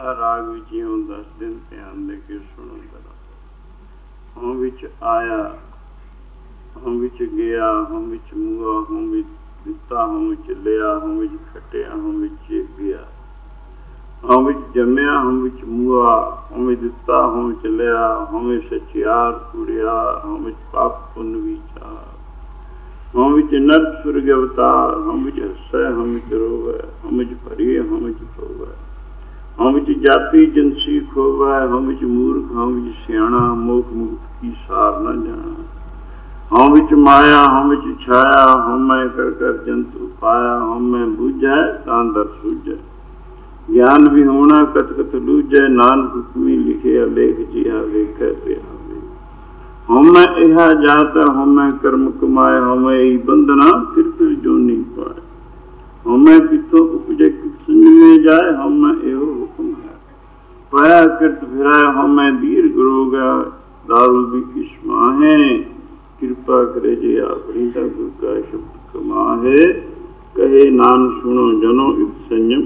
ਹਰ ਰਾਗ ਵਿੱਚ ਇਉਂ ਦਸ ਦਿਨ ਧਿਆਨ ਦੇ ਕੇ ਸੁਣੋ ਜਰਾ। ਹੋਂ ਵਿੱਚ ਆਇਆ, ਹੋਂ ਵਿੱਚ ਗਿਆ, ਹੋਂ ਵਿੱਚ ਮੂਆ, ਹੋਂ ਵਿੱਚ ਦਿੱਤਾ, ਹੋਂ ਵਿੱਚ ਲਿਆ, ਹੋਂ ਵਿੱਚ ਖਟਿਆ, ਹੋਂ ਵਿੱਚ ਗਿਆ, ਹੋਂ ਵਿੱਚ ਜੰਮਿਆ, ਹੋਂ ਵਿੱਚ ਮੂਆ, ਹੋਂ ਵਿੱਚ ਦਿੱਤਾ, ਹੋਂ ਵਿੱਚ ਲਿਆ, ਹੋਂ ਵਿੱਚ ਸਚਿਆਰ ਕੁੜਿਆ, ਹੋਂ ਵਿੱਚ ਪਾਪ ਪੁੰਨ ਵਿਚਾਰ, ਹੋਂ ਵਿੱਚ ਨਰਕ ਸੁਰਗ ਅਵਤਾਰ, ਹੋਂ ਵਿੱਚ ਹੱਸੈ, ਹੋਂ ਵਿੱਚ ਰੋਵੈ, ਹੋਂ ਵਿੱਚ ਭਰੀਏ, ਹੋਂ ਵਿੱਚ ਖੋਵੈ, ਹੋਂ ਵਿੱਚ ਜਾਤੀ ਜਿਨਸੀ ਖੋਵੈ, ਹੋਂ ਵਿੱਚ ਮੂਰਖ, ਹੋਂ ਵਿੱਚ ਸਿਆਣਾ, ਮੋਖ ਮੁਕਤ ਕੀ ਸਾਰ ਨਾ ਜਾਣਾ, ਹੋਂ ਵਿੱਚ ਮਾਇਆ, ਹੋਂ ਵਿੱਚ ਛਾਇਆ, ਹੋਂ ਮੈਂ ਕਰ ਕਰ ਜੰਤੂ ਪਾਇਆ, ਹੋਂ ਮੈਂ ਬੁਝੈ ਤਾਂ ਦਰ ਸੂਝੈ, ਗਿਆਨ ਵੀ ਹੋਣਾ ਕਥ ਕਥ ਲੂਝੈ, ਨਾਨਕ ਹੁਕਮੀ ਲਿਖਿਆ ਲੇਖ ਜਿਹਾ ਵੇਖੈ ਤਿਹਾ ਵੇਖ, ਹੋਂ ਮੈਂ ਇਹਾ ਜਾਤਾ, ਹੋਂ ਮੈਂ ਕਰਮ ਕਮਾਏ, ਹੋਂ ਮੈਂ ਇਹੀ ਬੰਧਨਾ ਫਿਰ ਫਿਰ ਜੋਨੀ ਪਾਏ, ਹੋਂ ਮੈਂ ਕਿੱਥੋਂ ਉਪਜੇ ਕਿਤ ਸੰਜਮੇ ਜਾਏ, ਹੋਂ ਮੈਂ ਇਹੋ ਹੁਕਮ ਹੈ ਪਾਇਆ ਕਿਰਤ ਫਿਰਾਏ, ਹੋਂ ਮੈਂ ਦੀਰਘ ਰੋਗਾ ਦਾਰੂ ਵੀ ਕਿਸ ਮਾਹੇ, ਕਿਰਪਾ ਕਰੇ ਜੇ ਆਪਣੀ ਦਾ ਗੁਰ ਕਾ ਸ਼ਬਦ ਕਮਾਹੇ, ਕਹੇ ਨਾਨਕ ਸੁਣੋ ਜਨੋ ਇੱਕ ਸੰਜਮ।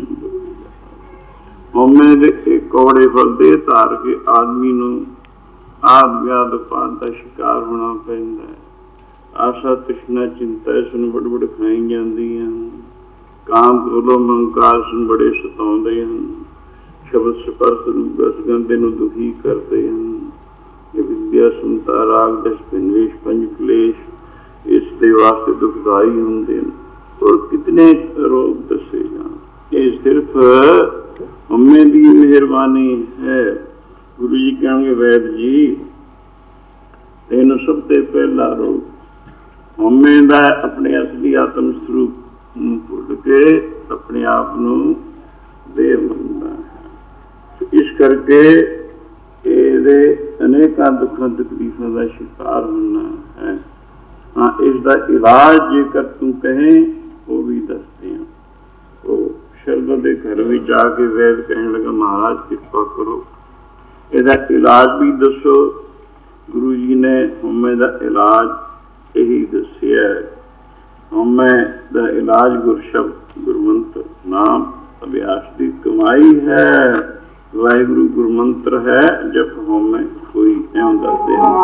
ਹਉਮੈ ਦੇ ਕੌੜੇ ਫਲ ਦੇ ਧਾਰ ਕੇ ਆਦਮੀ ਨੂੰ ਆਦ ਵਿਆਦ ਉਪਾਦ ਦਾ ਸ਼ਿਕਾਰ ਹੋਣਾ ਪੈਂਦਾ ਹੈ। ਆਸ਼ਾ ਤ੍ਰਿਸ਼ਨਾ ਚਿੰਤਾ ਸੁਣ ਬੜ ਬੜ ਖਾਈ ਜਾਂਦੀਆਂ ਹਨ, ਕਾਮ ਕ੍ਰੋਧ ਅਹੰਕਾਰ ਸੁਣ ਬੜੇ ਸਤਾਉਂਦੇ ਹਨ, ਸ਼ਬਦ ਸਪਰਸ ਰੂਪ ਰਸ ਗੰਧੇ ਨੂੰ ਦੁਖੀ ਕਰਦੇ ਹਨ, ਵਿਦਿਆ ਸੁਣਤਾ ਰਾਗ ਦਸ ਪਿੰਵੇਸ਼ ਪੰਜ ਕਲੇਸ਼ ਇਸ ਦੇ ਵਾਸਤੇ ਦੁਖਦਾਈ ਹੁੰਦੇ ਨੇ। ਔਰ ਕਿਤਨੇ ਰੋਗ ਦੱਸੇ ਜਾਣ, ਇਹ ਸਿਰਫ ਹਉਮੈ ਦੀ ਮਿਹਰਬਾਨੀ ਹੈ। ਗੁਰੂ ਜੀ ਕਹਿਣਗੇ ਵੈਦ ਜੀ ਤੈਨੂੰ ਸਭ ਤੋਂ ਪਹਿਲਾ ਰੋਗ ਹਉਮੈ ਦਾ ਆਪਣੇ ਅਸਲੀ ਆਤਮ ਸਰੂਪ ਨੂੰ ਭੁੱਲ ਕੇ ਆਪਣੇ ਆਪ ਨੂੰ ਦੇਵ ਮੰਨਦਾ ਹੈ। ਇਸ ਕਰਕੇ ਇਹਦੇ ਅਨੇਕਾਂ ਦੁੱਖਾਂ ਤਕਲੀਫਾਂ ਦਾ ਸ਼ਿਕਾਰ ਹੋਣਾ ਹੈ। ਹਾਂ, ਇਸ ਦਾ ਇਲਾਜ ਜੇਕਰ ਤੂੰ ਕਹੇ ਉਹ ਵੀ ਦੱਸਦੇ ਹਾਂ। ਉਹ ਸ਼ਰਧਾ ਦੇ ਘਰ ਵਿੱਚ ਆ ਕੇ ਵੈਦ ਕਹਿਣ ਲੱਗਾ ਮਹਾਰਾਜ ਕਿਰਪਾ ਕਰੋ ਇਹਦਾ ਇਲਾਜ ਵੀ ਦੱਸੋ। ਗੁਰੂ ਜੀ ਨੇ ਹਉਮੈ ਦਾ ਇਲਾਜ ਇਹੀ ਦੱਸਿਆ। ਹਉਮੈ ਦਾ ਇਲਾਜ ਗੁਰਸ਼ਬਦ ਗੁਰਮੰਤਰ ਨਾਮ ਅਭਿਆਸ ਦੀ ਕਮਾਈ ਹੈ। ਵਾਹਿਗੁਰੂ ਗੁਰਮੰਤਰ ਹੈ ਜਪ ਹਉਮੈ ਕੋਈ ਇਉਂ ਦੱਸਦੇ ਹਨ।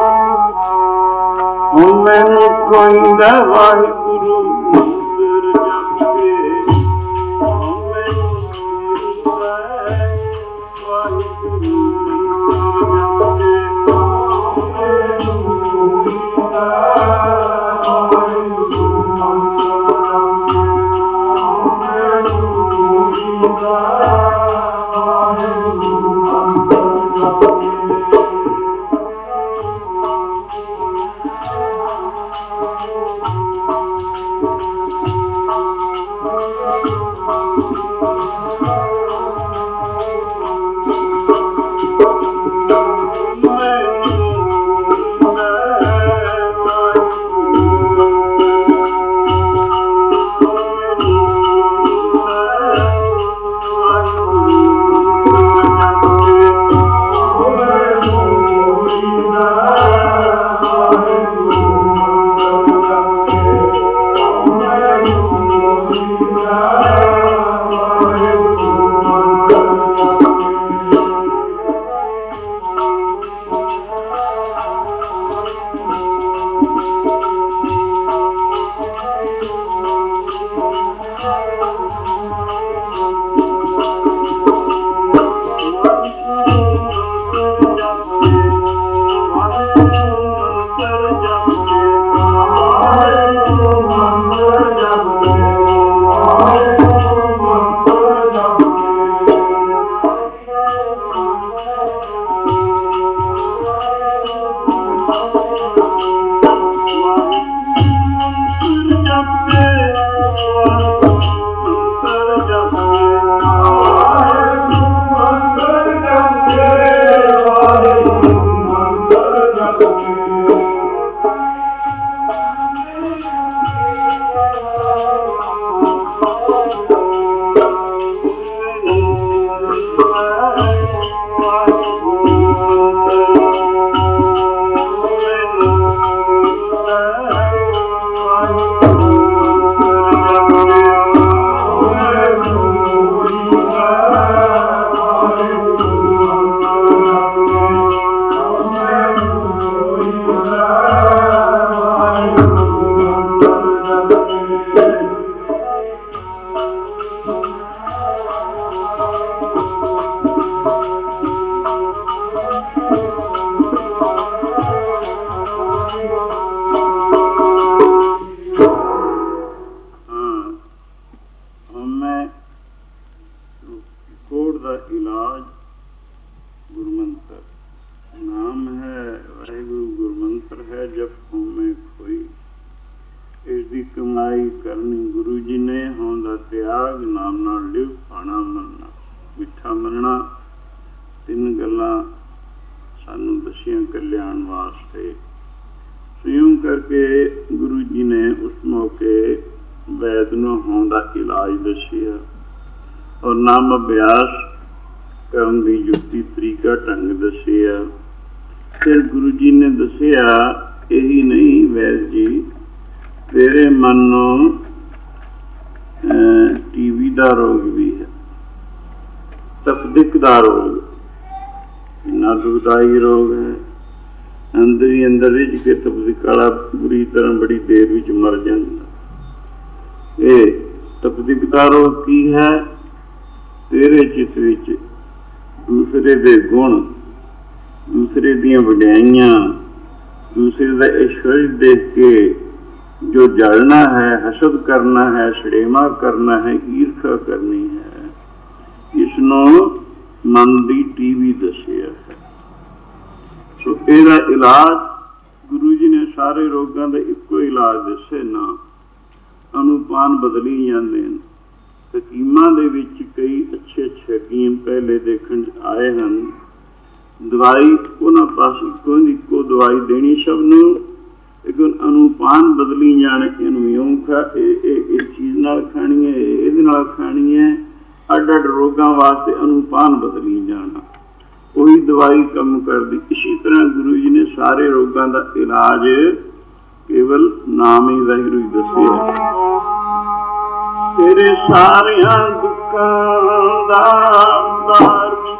ਹਉਮੈ ਨੂੰ ਕੋਈ ਦਾ ਵਾਹਿਗੁਰੂ ਮੰਤਰ ਜਪ ਕੇ, ਹਉਮੈ ਨੂੰ ਕੋਈ ਦਾ ਵਾਹਿਗੁਰੂ ਮੰਤਰ ਜਪ ਕੇ, ਹਉਮੈ ਨੂੰ ਕੋਈ ਦਾ ਵਾਹਿਗੁਰੂ ਮੰਤਰ ਜਪ ਕੇ, ਹਉਮੈ ਨੂੰ ਕੋਈ ਦਾ ਵਾਹਿਗੁਰੂ ਕਠਿਨਾਈ ਕਰਨੀ। ਗੁਰੂ ਜੀ ਨੇ ਹੋਂਦਾ ਤਿਆਗ, ਨਾਮ ਨਾਲ ਲਿਵ ਖਾਣਾ ਮੰਨਣਾ, ਮਿੱਠਾ ਮੰਨਣਾ। ਤਿੰਨ ਗੱਲਾਂ ਸਾਨੂੰ ਦੱਸੀਆਂ ਕਲਿਆਣ ਵਾਸਤੇ। ਇਉਂ ਕਰਕੇ ਗੁਰੂ ਜੀ ਨੇ ਉਸ ਮੌਕੇ ਵੈਦ ਨੂੰ ਹੋਂਦਾ ਇਲਾਜ ਦੱਸਿਆ ਔਰ ਨਾਮ ਅਭਿਆਸ ਕਰਨ ਦੀ ਯੁਕਤੀ ਤਰੀਕਾ ਢੰਗ ਦੱਸਿਆ। ਫਿਰ ਗੁਰੂ ਜੀ ਨੇ ਦੱਸਿਆ ਇਹੀ ਨਹੀਂ ਵੈਦ ਜੀ, ਤੇਰੇ ਮਨ ਨੂੰ ਟੀ ਵੀ ਦਾ ਰੋਗ ਵੀ ਹੈ, ਤਪਦਿਕ ਦਾ ਰੋਗ, ਇੰਨਾ ਦੁਖਦਾਈ ਰੋਗ ਹੈ। ਅੰਦਰ ਹੀ ਅੰਦਰ ਰਿੱਝ ਕੇ ਤਪਦਿਕ ਵਾਲਾ ਬੁਰੀ ਤਰ੍ਹਾਂ ਬੜੀ ਦੇਰ ਵਿੱਚ ਮਰ ਜਾਂਦਾ। ਇਹ ਤਪਦਿਕ ਦਾ ਰੋਗ ਕੀ ਹੈ? ਤੇਰੇ ਚਿੱਤ ਵਿੱਚ ਦੂਸਰੇ ਦੇ ਗੁਣ, ਦੂਸਰੇ ਦੀਆਂ ਵਡਿਆਈਆਂ, ਦੂਸਰੇ ਦਾ ਐਸ਼ਵਰਜ ਦੇਖ ਕੇ ਜੋ ਜਲਣਾ ਹੈ, ਹਸਦ ਕਰਨਾ ਹੈ, ਛੜੇਮਾ ਕਰਨਾ ਹੈ, ਈਰਖਾ ਕਰਨੀ ਹੈ, ਇਸ ਨੂੰ ਮਨ ਦੀ ਟੀ ਵੀ ਦੱਸਿਆ ਹੈ। ਸੋ ਇਹਦਾ ਇਲਾਜ ਗੁਰੂ ਜੀ ਨੇ ਸਾਰੇ ਰੋਗਾਂ ਦਾ ਇੱਕੋ ਇਲਾਜ ਦੱਸੇ ਨਾ। ਅਨੁਪਾਨ ਬਦਲੀ ਜਾਂਦੇ ਨੇ। ਹਕੀਮਾਂ ਦੇ ਵਿੱਚ ਕਈ ਅੱਛੇ ਅੱਛੇ ਹਕੀਮ ਪਹਿਲੇ ਦੇਖਣ 'ਚ ਆਏ ਹਨ। ਦਵਾਈ ਉਹਨਾਂ ਪਾਸ ਇੱਕੋ ਇੱਕੋ ਦਵਾਈ ਦੇਣੀ ਸਭ ਨੂੰ, ਲੇਕਿਨ ਅਨੁਪਾਨ ਬਦਲੀ ਜਾਣੇ। ਇਹਨੂੰ ਇਉਂ ਖਾ, ਇਹ ਇਹ ਚੀਜ਼ ਨਾਲ ਖਾਣੀ ਹੈ, ਇਹਦੇ ਨਾਲ ਖਾਣੀ ਹੈ। ਅੱਡ ਅੱਡ ਰੋਗਾਂ ਵਾਸਤੇ ਅਨੁਪਾਨ ਬਦਲੀ ਜਾਣਾ, ਉਹੀ ਦਵਾਈ ਕੰਮ ਕਰਦੀ। ਇਸੇ ਤਰ੍ਹਾਂ ਗੁਰੂ ਜੀ ਨੇ ਸਾਰੇ ਰੋਗਾਂ ਦਾ ਇਲਾਜ ਕੇਵਲ ਨਾਮ ਹੀ ਵਾਹਿਗੁਰੂ ਹੀ ਦੱਸਿਆ। ਤੇਰੇ ਸਾਰਿਆਂ ਦੁੱਖਾਂ ਦਾ ਦਾਰੂ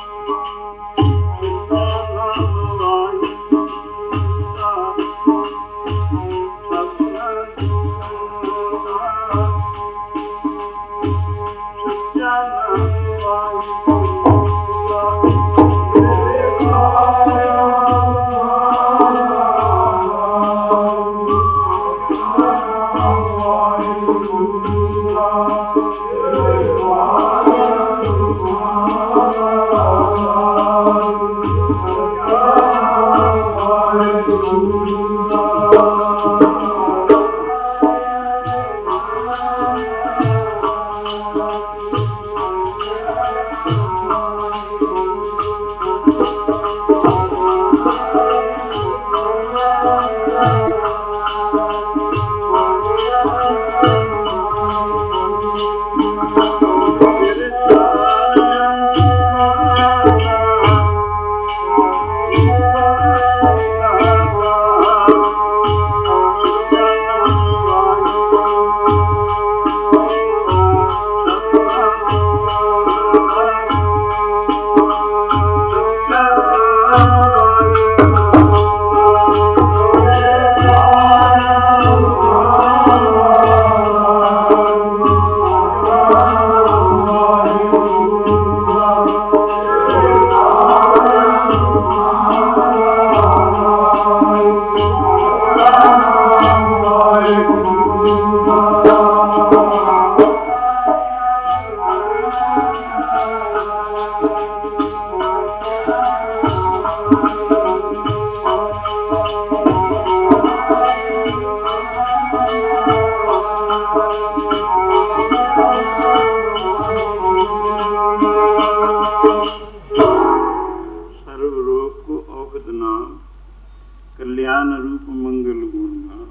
ਕਲਿਆਣ ਰੂਪ ਮੰਗਲ ਗੁਣ।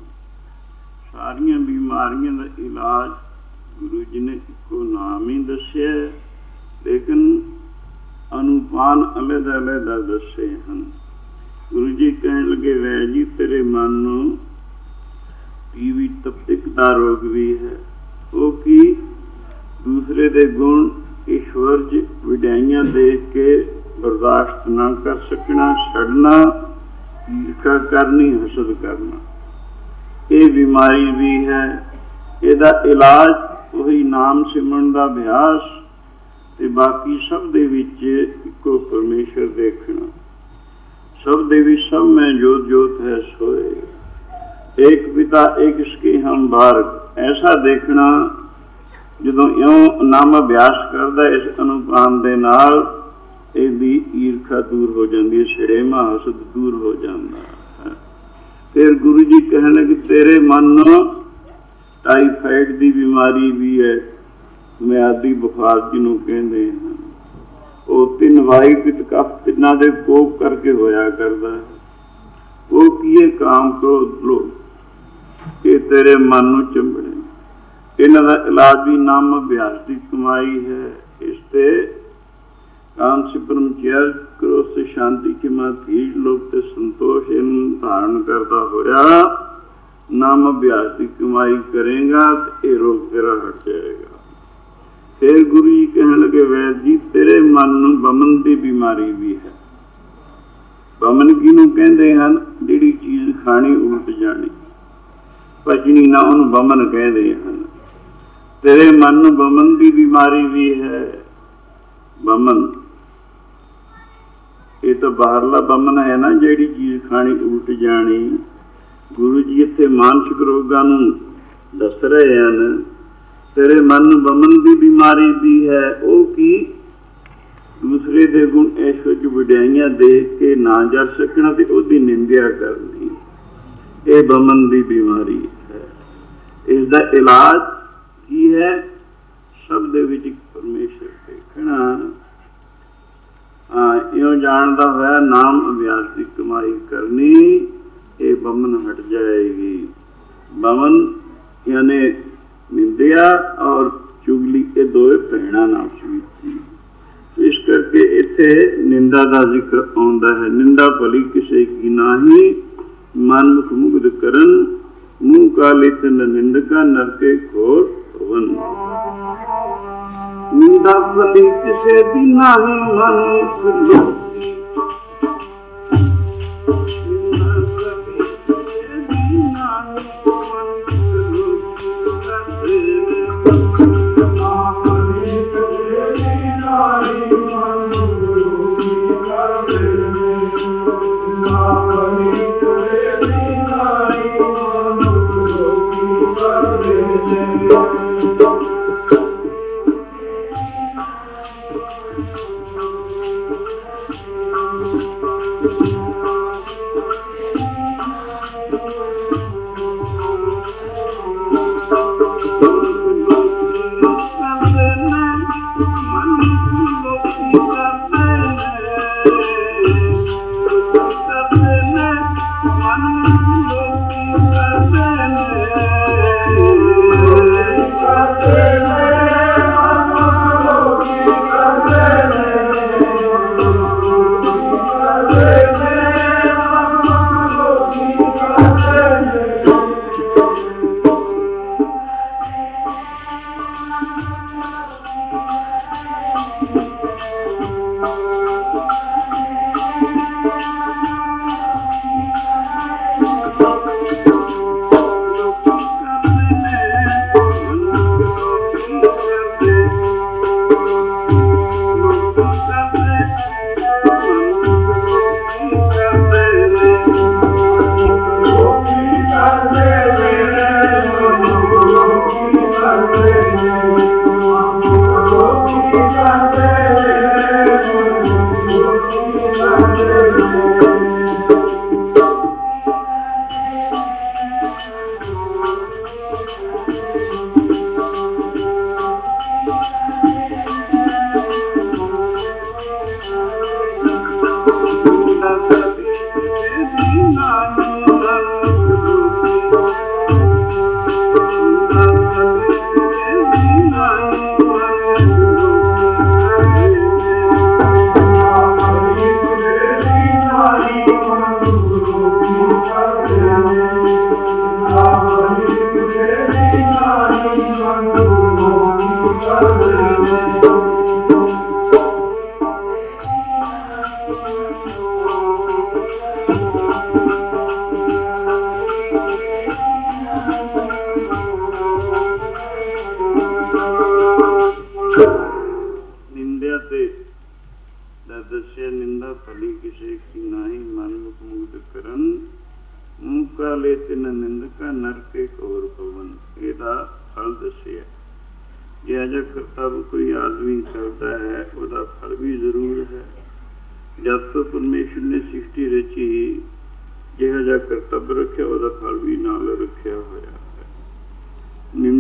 ਸਾਰੀਆਂ ਬਿਮਾਰੀਆਂ ਦਾ ਇਲਾਜ ਗੁਰੂ ਜੀ ਨੇ ਇੱਕੋ ਨਾਮ ਹੀ ਦੱਸਿਆ, ਲੇਕਿਨ ਅਨੁਪਾਨ ਅਲੱਗ ਅਲੱਗ ਦੱਸੇ ਹਨ। ਗੁਰੂ ਜੀ ਕਹਿਣ ਲੱਗੇ, ਵੈ ਜੀ ਤੇਰੇ ਮਨ ਨੂੰ ਟੀ ਵੀ ਤਪਦਿਕ ਦਾ ਰੋਗ ਵੀ ਹੈ। ਉਹ ਕੀ? ਦੂਸਰੇ ਦੇ ਗੁਣ, ਈਸ਼ਵਰਜ, ਵਿਡਾਈਆਂ ਦੇਖ ਕੇ ਬਰਦਾਸ਼ਤ ਨਾ ਕਰ ਸਕਣਾ, ਛੱਡਣਾ, ਈਰਖਾ ਕਰਨੀ, ਹਸਦ ਕਰਨਾ, ਇਹ ਬਿਮਾਰੀ ਵੀ ਹੈ। ਇਹਦਾ ਇਲਾਜ ਉਹੀ ਨਾਮ ਸਿਮਰਨ ਦਾ ਅਭਿਆਸ ਤੇ ਬਾਕੀ ਸਭ ਦੇ ਵਿੱਚ ਇੱਕੋ ਪਰਮੇਸ਼ਰ ਦੇਖਣਾ। ਸਭ ਦੇ ਵਿੱਚ ਸਭ ਮੈਂ ਜੋਤ ਜੋਤ ਹੈ ਸੋਏ, ਏਕ ਪਿਤਾ ਏਕ ਇਸਕੇ ਹਮ ਬਾਰਕ, ਐਸਾ ਦੇਖਣਾ। ਜਦੋਂ ਇਉਂ ਨਾਮ ਅਭਿਆਸ ਕਰਦਾ ਇਸ ਅਨੁਪਾਨ ਦੇ ਨਾਲ, ਇਹਦੀ ਈਰਖਾ ਦੂਰ ਹੋ ਜਾਂਦੀ ਹੈ, ਛੜੇਮਾ ਹਸਦ ਦੂਰ ਹੋ ਜਾਂਦਾ ਹੈ। ਫਿਰ ਗੁਰੂ ਜੀ ਕਹਿਣ ਲੱਗੇ, ਤੇਰੇ ਮਨ ਨੂੰ ਟਾਈਫਾਈਡ ਦੀ ਬਿਮਾਰੀ ਵੀ ਹੈ, ਮਿਆਦੀ ਬੁਖਾਰ ਜਿਹਨੂੰ ਕਹਿੰਦੇ ਹਨ। ਉਹ ਤਿੰਨ ਵਾਈ ਪਿੱਤ ਕਫ ਤਿੰਨਾਂ ਦੇ ਕੋਪ ਕਰਕੇ ਹੋਇਆ ਕਰਦਾ ਹੈ। ਉਹ ਕੀ ਹੈ? ਕਾਮ ਕ੍ਰੋਧ ਲੋਭ, ਇਹ ਤੇਰੇ ਮਨ ਨੂੰ ਚੰਬੜੇ। ਇਹਨਾਂ ਦਾ ਇਲਾਜ ਵੀ ਨਾਮ ਅਭਿਆਸ ਦੀ ਕਮਾਈ ਹੈ। ਇਸ ਤੇ ਕਾਮ ਸੇ ਬ੍ਰਹਮਚਰਯ, ਕ੍ਰੋਧ ਸੇ ਸ਼ਾਂਤੀ, ਖਿਮਾ ਧੀਰਜ, ਲੋਭ ਤੇ ਸੰਤੋਸ਼, ਇਹਨੂੰ ਧਾਰਨ ਕਰਦਾ ਹੋਇਆ ਨਾਮ ਅਭਿਆਸ ਦੀ ਕਮਾਈ ਕਰੇਗਾ ਤੇ ਇਹ ਰੋਗ ਤੇਰਾ ਹਟ ਜਾਏਗਾ। ਫਿਰ ਗੁਰੂ ਜੀ ਕਹਿਣ ਲੱਗੇ, ਵੈਦ ਜੀ ਤੇਰੇ ਮਨ ਨੂੰ ਬਮਨ ਦੀ ਬਿਮਾਰੀ ਵੀ ਹੈ। ਬਮਨ ਕਿਹਨੂੰ ਕਹਿੰਦੇ ਹਨ? ਜਿਹੜੀ ਚੀਜ਼ ਖਾਣੀ ਉਲਟ ਜਾਣੀ, ਪਚਣੀ ਨਾ, ਉਹਨੂੰ ਬਮਨ ਕਹਿੰਦੇ ਹਨ। ਤੇਰੇ ਮਨ ਨੂੰ ਬਮਨ ਦੀ ਬਿਮਾਰੀ ਵੀ ਹੈ। ਬਮਨ ਇਹ ਤਾਂ ਬਾਹਰਲਾ ਬਮਨ ਹੈ ਨਾ, ਜਿਹੜੀ ਚੀਜ਼ ਖਾਣੀ ਉਲਟ ਜਾਣੀ। ਗੁਰੂ ਜੀ ਇੱਥੇ ਮਾਨਸਿਕ ਰੋਗਾਂ ਨੂੰ ਦੱਸ ਰਹੇ ਹਨ। ਤੇਰੇ ਮਨ ਨੂੰ ਬਮਨ ਦੀ ਬਿਮਾਰੀ ਵੀ ਹੈ। ਉਹ ਕੀ? ਦੂਸਰੇ ਦੇ ਗੁਣ ਐਸ਼ਵਰਜ ਵਡਿਆਈਆਂ ਦੇਖ ਕੇ ਨਾ ਜਰ ਸਕਣਾ ਤੇ ਉਹਦੀ ਨਿੰਦਿਆ ਕਰਨੀ, ਇਹ ਬਮਨ ਦੀ ਬਿਮਾਰੀ ਹੈ। ਇਸ ਦਾ ਇਲਾਜ ਕੀ ਹੈ? ਸਭ ਦੇ ਵਿੱਚ ਇੱਕ ਪਰਮੇਸ਼ਰ ਦੇਖਣਾ। ਹਾਂ, ਇਉਂ ਜਾਣਦਾ ਹੋਇਆ ਨਾਮ ਅਭਿਆਸ ਦੀ ਕਮਾਈ ਕਰਨੀ, ਇਹ ਬਮਨ ਹਟ ਜਾਏਗੀ। ਬਮਨ ਯਾਨੀ ਨਿੰਦਿਆ ਔਰ ਚੁਗਲੀ, ਇਹ ਦੋਵੇਂ ਭੈਣਾਂ ਨਾਲ ਸੀ। ਇਸ ਕਰਕੇ ਇੱਥੇ ਨਿੰਦਾ ਦਾ ਜ਼ਿਕਰ ਆਉਂਦਾ ਹੈ। ਨਿੰਦਾ ਭਲੀ ਕਿਸੇ ਕੀ ਨਾਹੀ, ਮਨ ਮੁਖ ਮੁਗਧ ਕਰਨ, ਮੂੰਹ ਕਾਲੇ ਤਿੰਨ ਨਿੰਦਕਾ, ਨਰਕੇ ਘੋਰ ਭਵਨ। ਨਿੰਦਾ ਭਲੀ ਕਿਸੇ ਦੀ ਨਾਹੀ, ਮਨ ਮੁਖ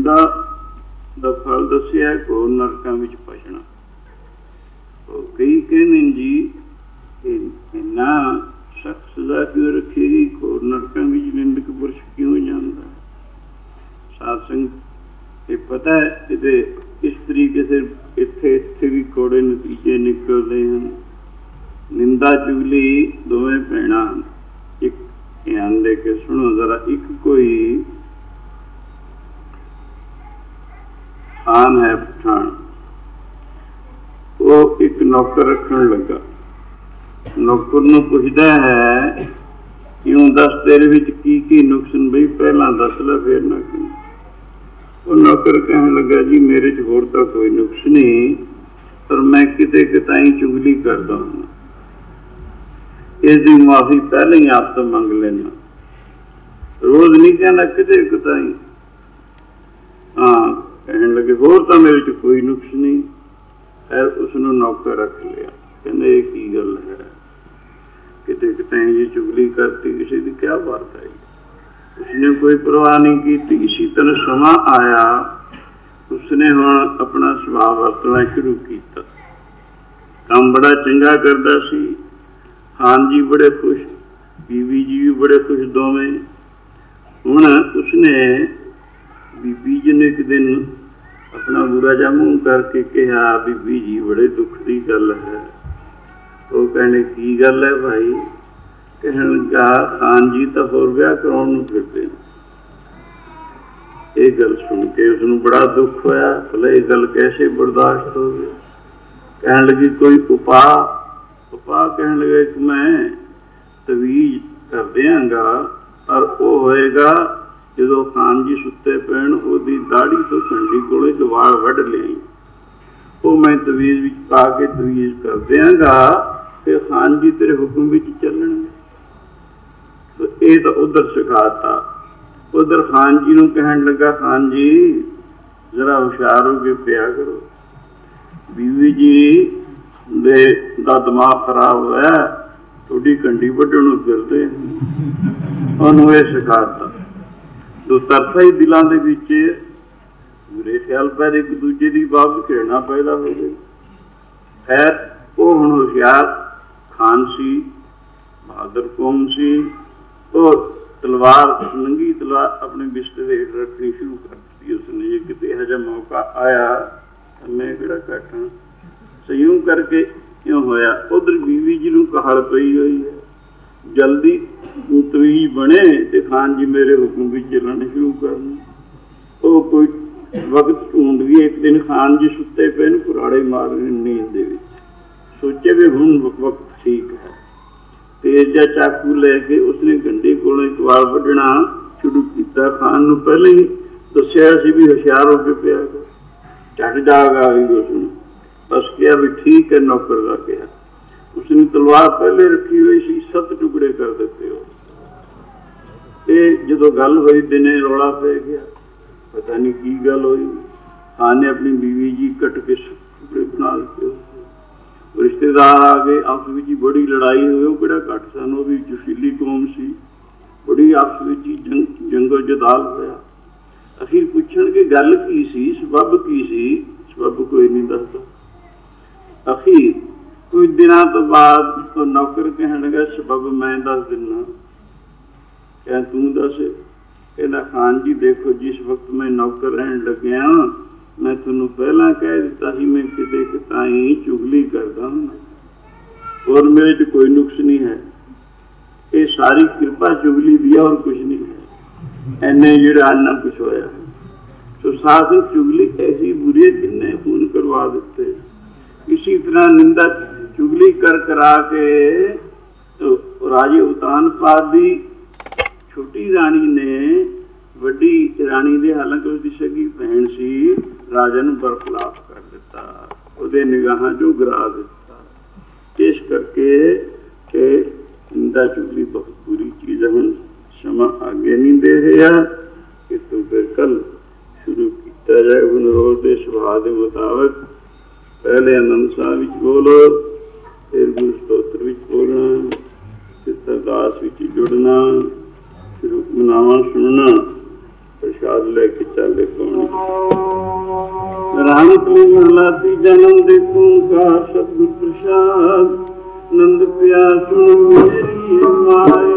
ਨਿੰਦਾ ਦਾ ਫਲ ਦੱਸਿਆ, ਘੋਰ ਨਰਕਾਂ ਵਿੱਚ ਫਸਣਾ। ਉਹ ਕਈ ਕਹਿੰਦੇ ਜੀ ਇੰਨਾ ਸਖਤ ਸਜ਼ਾ ਕਿਉਂ ਰੱਖੇਗੀ, ਘੋਰ ਨਰਕਾਂ ਵਿੱਚ ਨਿੰਦਕ ਪੁਰਸ਼ ਕਿਉਂ ਜਾਂਦਾ। ਸਾਧ ਸੰਗਤ ਇਹ ਪਤਾ ਹੈ ਇਹਦੇ ਇਸ ਤਰੀਕੇ ਸੇ ਇੱਥੇ ਇੱਥੇ ਵੀ ਕੋੜੇ ਨਤੀਜੇ ਨਿਕਲਦੇ ਹਨ। ਨਿੰਦਾ ਚੁਗਲੀ ਦੋਵੇਂ ਭੈਣਾਂ ਹਨ। ਇੱਕ ਧਿਆਨ ਦੇ ਕੇ ਸੁਣੋ ਜ਼ਰਾ। ਇੱਕ ਕੋਈ ਖਾਨ ਹੈ ਪਠਾਨ, ਉਹ ਇੱਕ ਨੌਕਰ ਰੱਖਣ ਲੱਗਾ। ਨੌਕਰ ਨੂੰ ਪੁੱਛਦਾ ਹੈ ਕਿਉਂ ਦੱਸ ਤੇਰੇ ਵਿੱਚ ਕੀ ਕੀ ਨੁਕਸਨ, ਬਈ ਪਹਿਲਾਂ ਦੱਸ ਲੈ ਫੇਰ ਨਾ ਕੀ। ਉਹ ਨੌਕਰ ਕਹਿਣ ਲੱਗਾ ਜੀ ਮੇਰੇ ਚ ਹੋਰ ਤਾਂ ਕੋਈ ਨੁਕਸ ਨਹੀਂ, ਪਰ ਮੈਂ ਕਿਤੇ ਕਿਤਾਈ ਚੁਗਲੀ ਕਰਦਾ ਹਾਂ, ਇਸਦੀ ਮਾਫੀ ਪਹਿਲਾਂ ਹੀ ਆਪ ਤੋਂ ਮੰਗ ਲੈਣਾ। ਰੋਜ਼ ਨਹੀਂ ਕਹਿੰਦਾ, ਕਿਤੇ ਕਿਤਾਈ। ਹਾਂ ਕਹਿਣ ਲੱਗੇ ਹੋਰ ਤਾਂ ਮੇਰੇ ਚ ਕੋਈ ਨੁਕਸ ਨਹੀਂ। ਫਿਰ ਉਸਨੂੰ ਨੌਕਰ ਰੱਖ ਲਿਆ। ਕਹਿੰਦੇ ਇਹ ਕੀ ਗੱਲ ਹੈ, ਕਿਤੇ ਕਿਤਾਈ ਜੀ ਚੁਗਲੀ ਕਰਤੀ, ਕਿਸੇ ਦੀ ਕਿਆ ਬਾਤ ਹੈ। ਉਸਨੇ ਕੋਈ ਪਰਵਾਹ ਨਹੀਂ ਕੀਤੀ। ਇਸੀ ਤਰ੍ਹਾਂ ਸਮਾਂ ਆਇਆ, ਉਸਨੇ ਹੁਣ ਆਪਣਾ ਸੁਭਾਅ ਵਰਤਣਾ ਸ਼ੁਰੂ ਕੀਤਾ। ਕੰਮ ਬੜਾ ਚੰਗਾ ਕਰਦਾ ਸੀ। ਖਾਨ ਜੀ ਬੜੇ ਖੁਸ਼, ਬੀਬੀ ਜੀ ਵੀ ਬੜੇ ਖੁਸ਼ ਦੋਵੇਂ। ਹੁਣ ਉਸਨੇ ਬੀਬੀ ਜੀ ਨੇ ਇੱਕ ਦਿਨ ਆਪਣਾ ਬੁਰਾ ਜਿਹਾ ਮੂੰਹ ਕਰਕੇ ਕਿਹਾ, ਬੀਬੀ ਜੀ ਬੜੇ ਦੁੱਖ ਦੀ ਗੱਲ ਹੈ। ਉਹ ਕਹਿੰਦੇ ਕੀ ਗੱਲ ਹੈ ਭਾਈ। ਕਹਿਣ ਲੱਗਾ ਖਾਨ ਜੀ ਤਾਂ ਹੋਰ ਵਿਆਹ ਕਰਾਉਣ ਨੂੰ ਫਿਰਦੇ। ਇਹ ਗੱਲ ਸੁਣ ਕੇ ਉਸਨੂੰ ਬੜਾ ਦੁੱਖ ਹੋਇਆ। ਭਲੇ ਇਹ ਗੱਲ ਕੈਸੇ ਬਰਦਾਸ਼ਤ ਹੋ ਗਈ। ਕਹਿਣ ਲੱਗੀ ਕੋਈ ਉਪਾਅ। ਉਪਾਅ ਕਹਿਣ ਲੱਗਾ ਕਿ ਮੈਂ ਤਵੀਜ਼ ਕਰ ਦਿਆਂਗਾ, ਪਰ ਉਹ ਹੋਏਗਾ ਜਦੋਂ ਖਾਨ ਜੀ ਸੁੱਤੇ ਪੈਣ, ਉਹਦੀ ਦਾੜੀ ਤੋਂ ਕੰਢੀ ਕੋਲੇ ਵਾਲ ਵੱਢ ਲਿਆਈ। ਉਹ ਮੈਂ ਤਵੀਜ਼ ਵਿੱਚ ਪਾ ਕੇ ਤਵੀਜ਼ ਕਰ ਦਿਆਂਗਾ, ਫਿਰ ਖਾਨ ਜੀ ਤੇਰੇ ਹੁਕਮ ਵਿੱਚ ਚੱਲਣਗੇ। ਇਹ ਤਾਂ ਉਧਰ ਸਿਖਾਤਾ। ਉਧਰ ਖਾਨ ਜੀ ਨੂੰ ਕਹਿਣ ਲੱਗਾ ਖਾਨ ਜੀ ਜ਼ਰਾ ਹੁਸ਼ਿਆਰ ਹੋ ਕੇ ਪਿਆ ਕਰੋ, ਬੀਵੀ ਜੀ ਦੇ ਦਾ ਦਿਮਾਗ ਖਰਾਬ ਹੋਇਆ, ਤੁਹਾਡੀ ਕੰਢੀ ਵੱਢਣ ਨੂੰ ਫਿਰਦੇ। ਉਹਨੂੰ ਇਹ ਸਿਖਾਤਾ। ਜੋ ਤਰਫਾ ਹੀ ਦਿਲਾਂ ਦੇ ਵਿੱਚ ਮੇਰੇ ਖਿਆਲ ਪੈਰ ਇੱਕ ਦੂਜੇ ਦੀ ਬਾਬ ਘੇਰਨਾ ਪੈਦਾ ਹੋ ਗਈ। ਖੈਰ ਉਹ ਹੁਣ ਹੁਸ਼ਿਆਰ ਖਾਨ ਸੀ, ਬਹਾਦਰ ਕੌਮ ਸੀ। ਉਹ ਤਲਵਾਰ ਨੰਗੀ ਤਲਵਾਰ ਆਪਣੇ ਬਿਸਤਰੇ ਦੇ ਹੇਠ ਰੱਖਣੀ ਸ਼ੁਰੂ ਕਰ ਦਿੱਤੀ ਉਸਨੇ। ਜੇ ਕਿਤੇ ਇਹੋ ਜਿਹਾ ਮੌਕਾ ਆਇਆ ਤਾਂ ਮੈਂ ਕਿਹੜਾ ਘੱਟ ਹਾਂ। ਸੰਯੋਗ ਕਰਕੇ ਕਿਉਂ ਹੋਇਆ। ਉਧਰ ਬੀਵੀ ਜੀ ਨੂੰ ਕਾਹਲ ਪਈ ਹੋਈ ਹੈ, ਜਲਦੀ ਤਵੀਜ਼ ਬਣੇ ਤੇ ਖਾਨ ਜੀ ਮੇਰੇ ਹੁਕਮ ਵਿੱਚ ਚੱਲਣ ਸ਼ੁਰੂ ਕਰਨ। ਉਹ ਕੋਈ ਵਕਤ ਢੂੰਡ ਗਈ। ਇੱਕ ਦਿਨ ਖਾਨ ਜੀ ਸੁੱਤੇ ਪਏ ਨੂੰ ਕੁਰਾੜੇ ਮਾਰ ਰਹੇ ਨੀਂਦ ਦੇ ਵਿੱਚ। ਸੋਚੇ ਵੀ ਹੁਣ ਵਕਤ ਠੀਕ ਹੈ। ਤੇਜ ਜਿਹਾ ਚਾਕੂ ਲੈ ਕੇ ਉਸਨੇ ਗੰਢੇ ਕੋਲੋਂ ਇੱਕ ਵਾਲ ਵੱਢਣਾ ਸ਼ੁਰੂ ਕੀਤਾ। ਖਾਨ ਨੂੰ ਪਹਿਲਾਂ ਹੀ ਦੱਸਿਆ ਸੀ ਵੀ ਹੁਸ਼ਿਆਰ ਹੋ ਕੇ ਪਿਆ। ਝੱਟ ਜਾਗ ਆ ਗਈ ਉਸਨੂੰ। ਬਸ ਕਿਹਾ ਵੀ ਠੀਕ ਹੈ। ਨੌਕਰ ਦਾ ਕਿਹਾ। ਉਸਨੇ ਤਲਵਾਰ ਪਹਿਲੇ ਰੱਖੀ ਹੋਈ ਸੀ, ਸੱਤ ਟੁਕੜੇ ਕਰ ਦਿੱਤੇ। ਉਹ ਤੇ ਜਦੋਂ ਗੱਲ ਹੋਈ ਦਿਨੇ ਰੌਲਾ ਪੈ ਗਿਆ, ਪਤਾ ਨਹੀਂ ਕੀ ਗੱਲ ਹੋਈ। ਖਾਨ ਨੇ ਆਪਣੀ ਬੀਵੀ ਜੀ ਕੱਟ ਕੇ ਟੁਕੜੇ ਬਣਾ ਦਿੱਤੇ। ਰਿਸ਼ਤੇਦਾਰ ਆ ਗਏ, ਆਪਸ ਵਿੱਚ ਹੀ ਬੜੀ ਲੜਾਈ ਹੋਈ। ਉਹ ਕਿਹੜਾ ਘੱਟ ਸਨ, ਉਹ ਵੀ ਜੋਸ਼ੀਲੀ ਕੌਮ ਸੀ। ਬੜੀ ਆਪਸ ਵਿੱਚ ਹੀ ਜੰਗ ਜੰਗਲ ਜਦਾਲ ਹੋਇਆ। ਅਖੀਰ ਪੁੱਛਣਗੇ ਗੱਲ ਕੀ ਸੀ, ਸਬੱਬ ਕੀ ਸੀ। ਸਬੱਬ ਕੋਈ ਨਹੀਂ ਦੱਸਦਾ। ਅਖੀਰ ਕੁਝ ਦਿਨਾਂ ਤੋਂ ਬਾਅਦ ਉਹ ਨੌਕਰ ਕਹਿਣ ਲੱਗਾ ਸਬੱਬ ਮੈਂ ਦੱਸ ਦਿੰਦਾ। ਕਹਿ ਤੂੰ ਦੱਸ। ਕਹਿੰਦਾ ਖਾਨ ਜੀ ਦੇਖੋ, ਜਿਸ ਵਕਤ ਮੈਂ ਨੌਕਰ ਰਹਿਣ ਲੱਗਿਆ ਮੈਂ ਤੁਹਾਨੂੰ ਪਹਿਲਾਂ ਕਹਿ ਦਿੱਤਾ ਸੀ ਮੈਂ ਕਿਤੇ ਕਿਤਾਈ ਚੁਗਲੀ ਕਰਦਾ ਹੁੰਦਾ, ਔਰ ਮੇਰੇ 'ਚ ਕੋਈ ਨੁਕਸ ਨਹੀਂ ਹੈ। ਇਹ ਸਾਰੀ ਕਿਰਪਾ ਚੁਗਲੀ ਦੀ ਔਰ ਕੁਛ ਨਹੀਂ ਹੈ। ਇੰਨੇ ਜਿਹੜਾ ਇੰਨਾ ਕੁਛ ਹੋਇਆ। ਸੋ ਸਾਧੂ ਚੁਗਲੀ ਐਸੀ ਬੁਰੀ ਹੈ ਕਿੰਨੇ ਖੂਨ ਕਰਵਾ ਦਿੱਤੇ। ਇसी तरह निंदा चुगली कर करा के तो राजे उतानपाद दी छोटी राणी ने वड्डी राणी दे हालांकि उसकी सगी भैन सी राजा नूं बरखलाफ कर दिता, उहदे निगाहां चों गिरा दिता। इस करके कि निंदा चुगली बहुत बुरी चीज़ है। हुण समा आगे नहीं दे रहा कि तू फिर कल शुरू किया जाए। हुण रोज़ दे सुभाव के मुताबिक पहले आनंद साहब विच बोलो, फिर गुरु स्त्रोत्र विच बोलना, फिर अरदास विच जुड़ना, फिर हुक्मनामा सुनना, प्रसाद ਲੈ ਕੇ ਚਾਲੇ ਪਾਉਣੀ। ਰਾਮਤ ਲਈ ਮਹਲਾਤੀ ਜਨਮ ਦੇ ਓਂਕਾਰ ਸ਼ਬਦ ਪ੍ਰਸ਼ਾਦ ਨੰਦ ਪਿਆਸ ਮੇਰੀ ਮਾਏ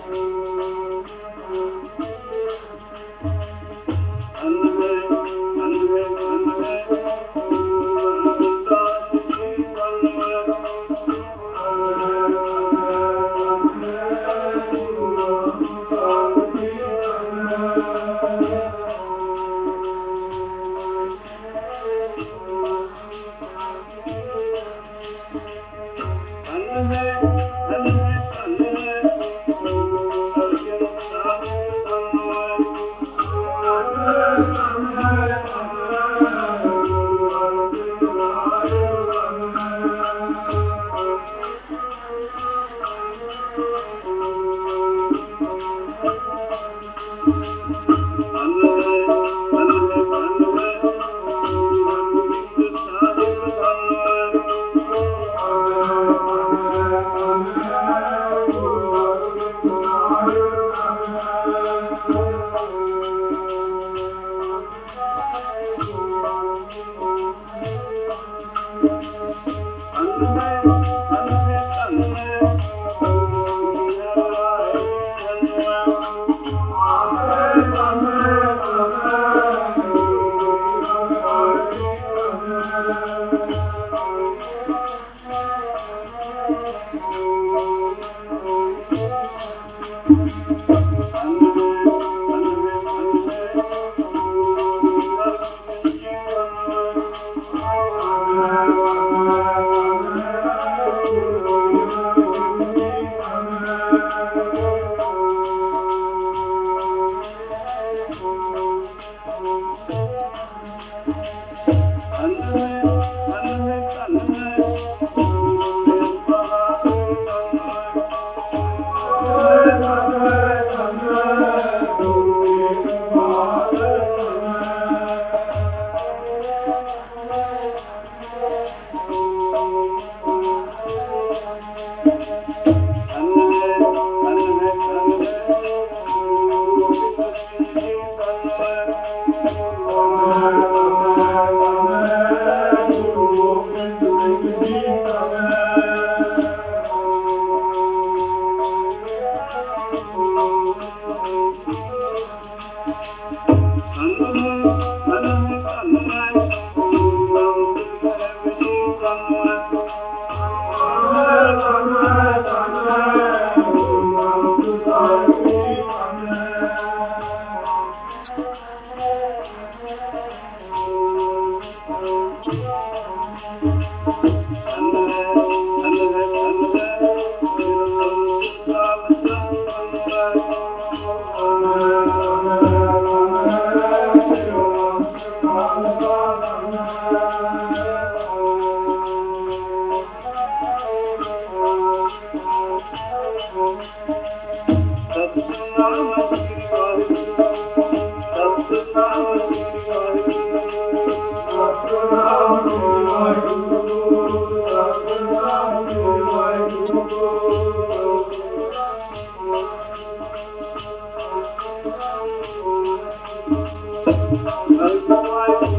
Thank you.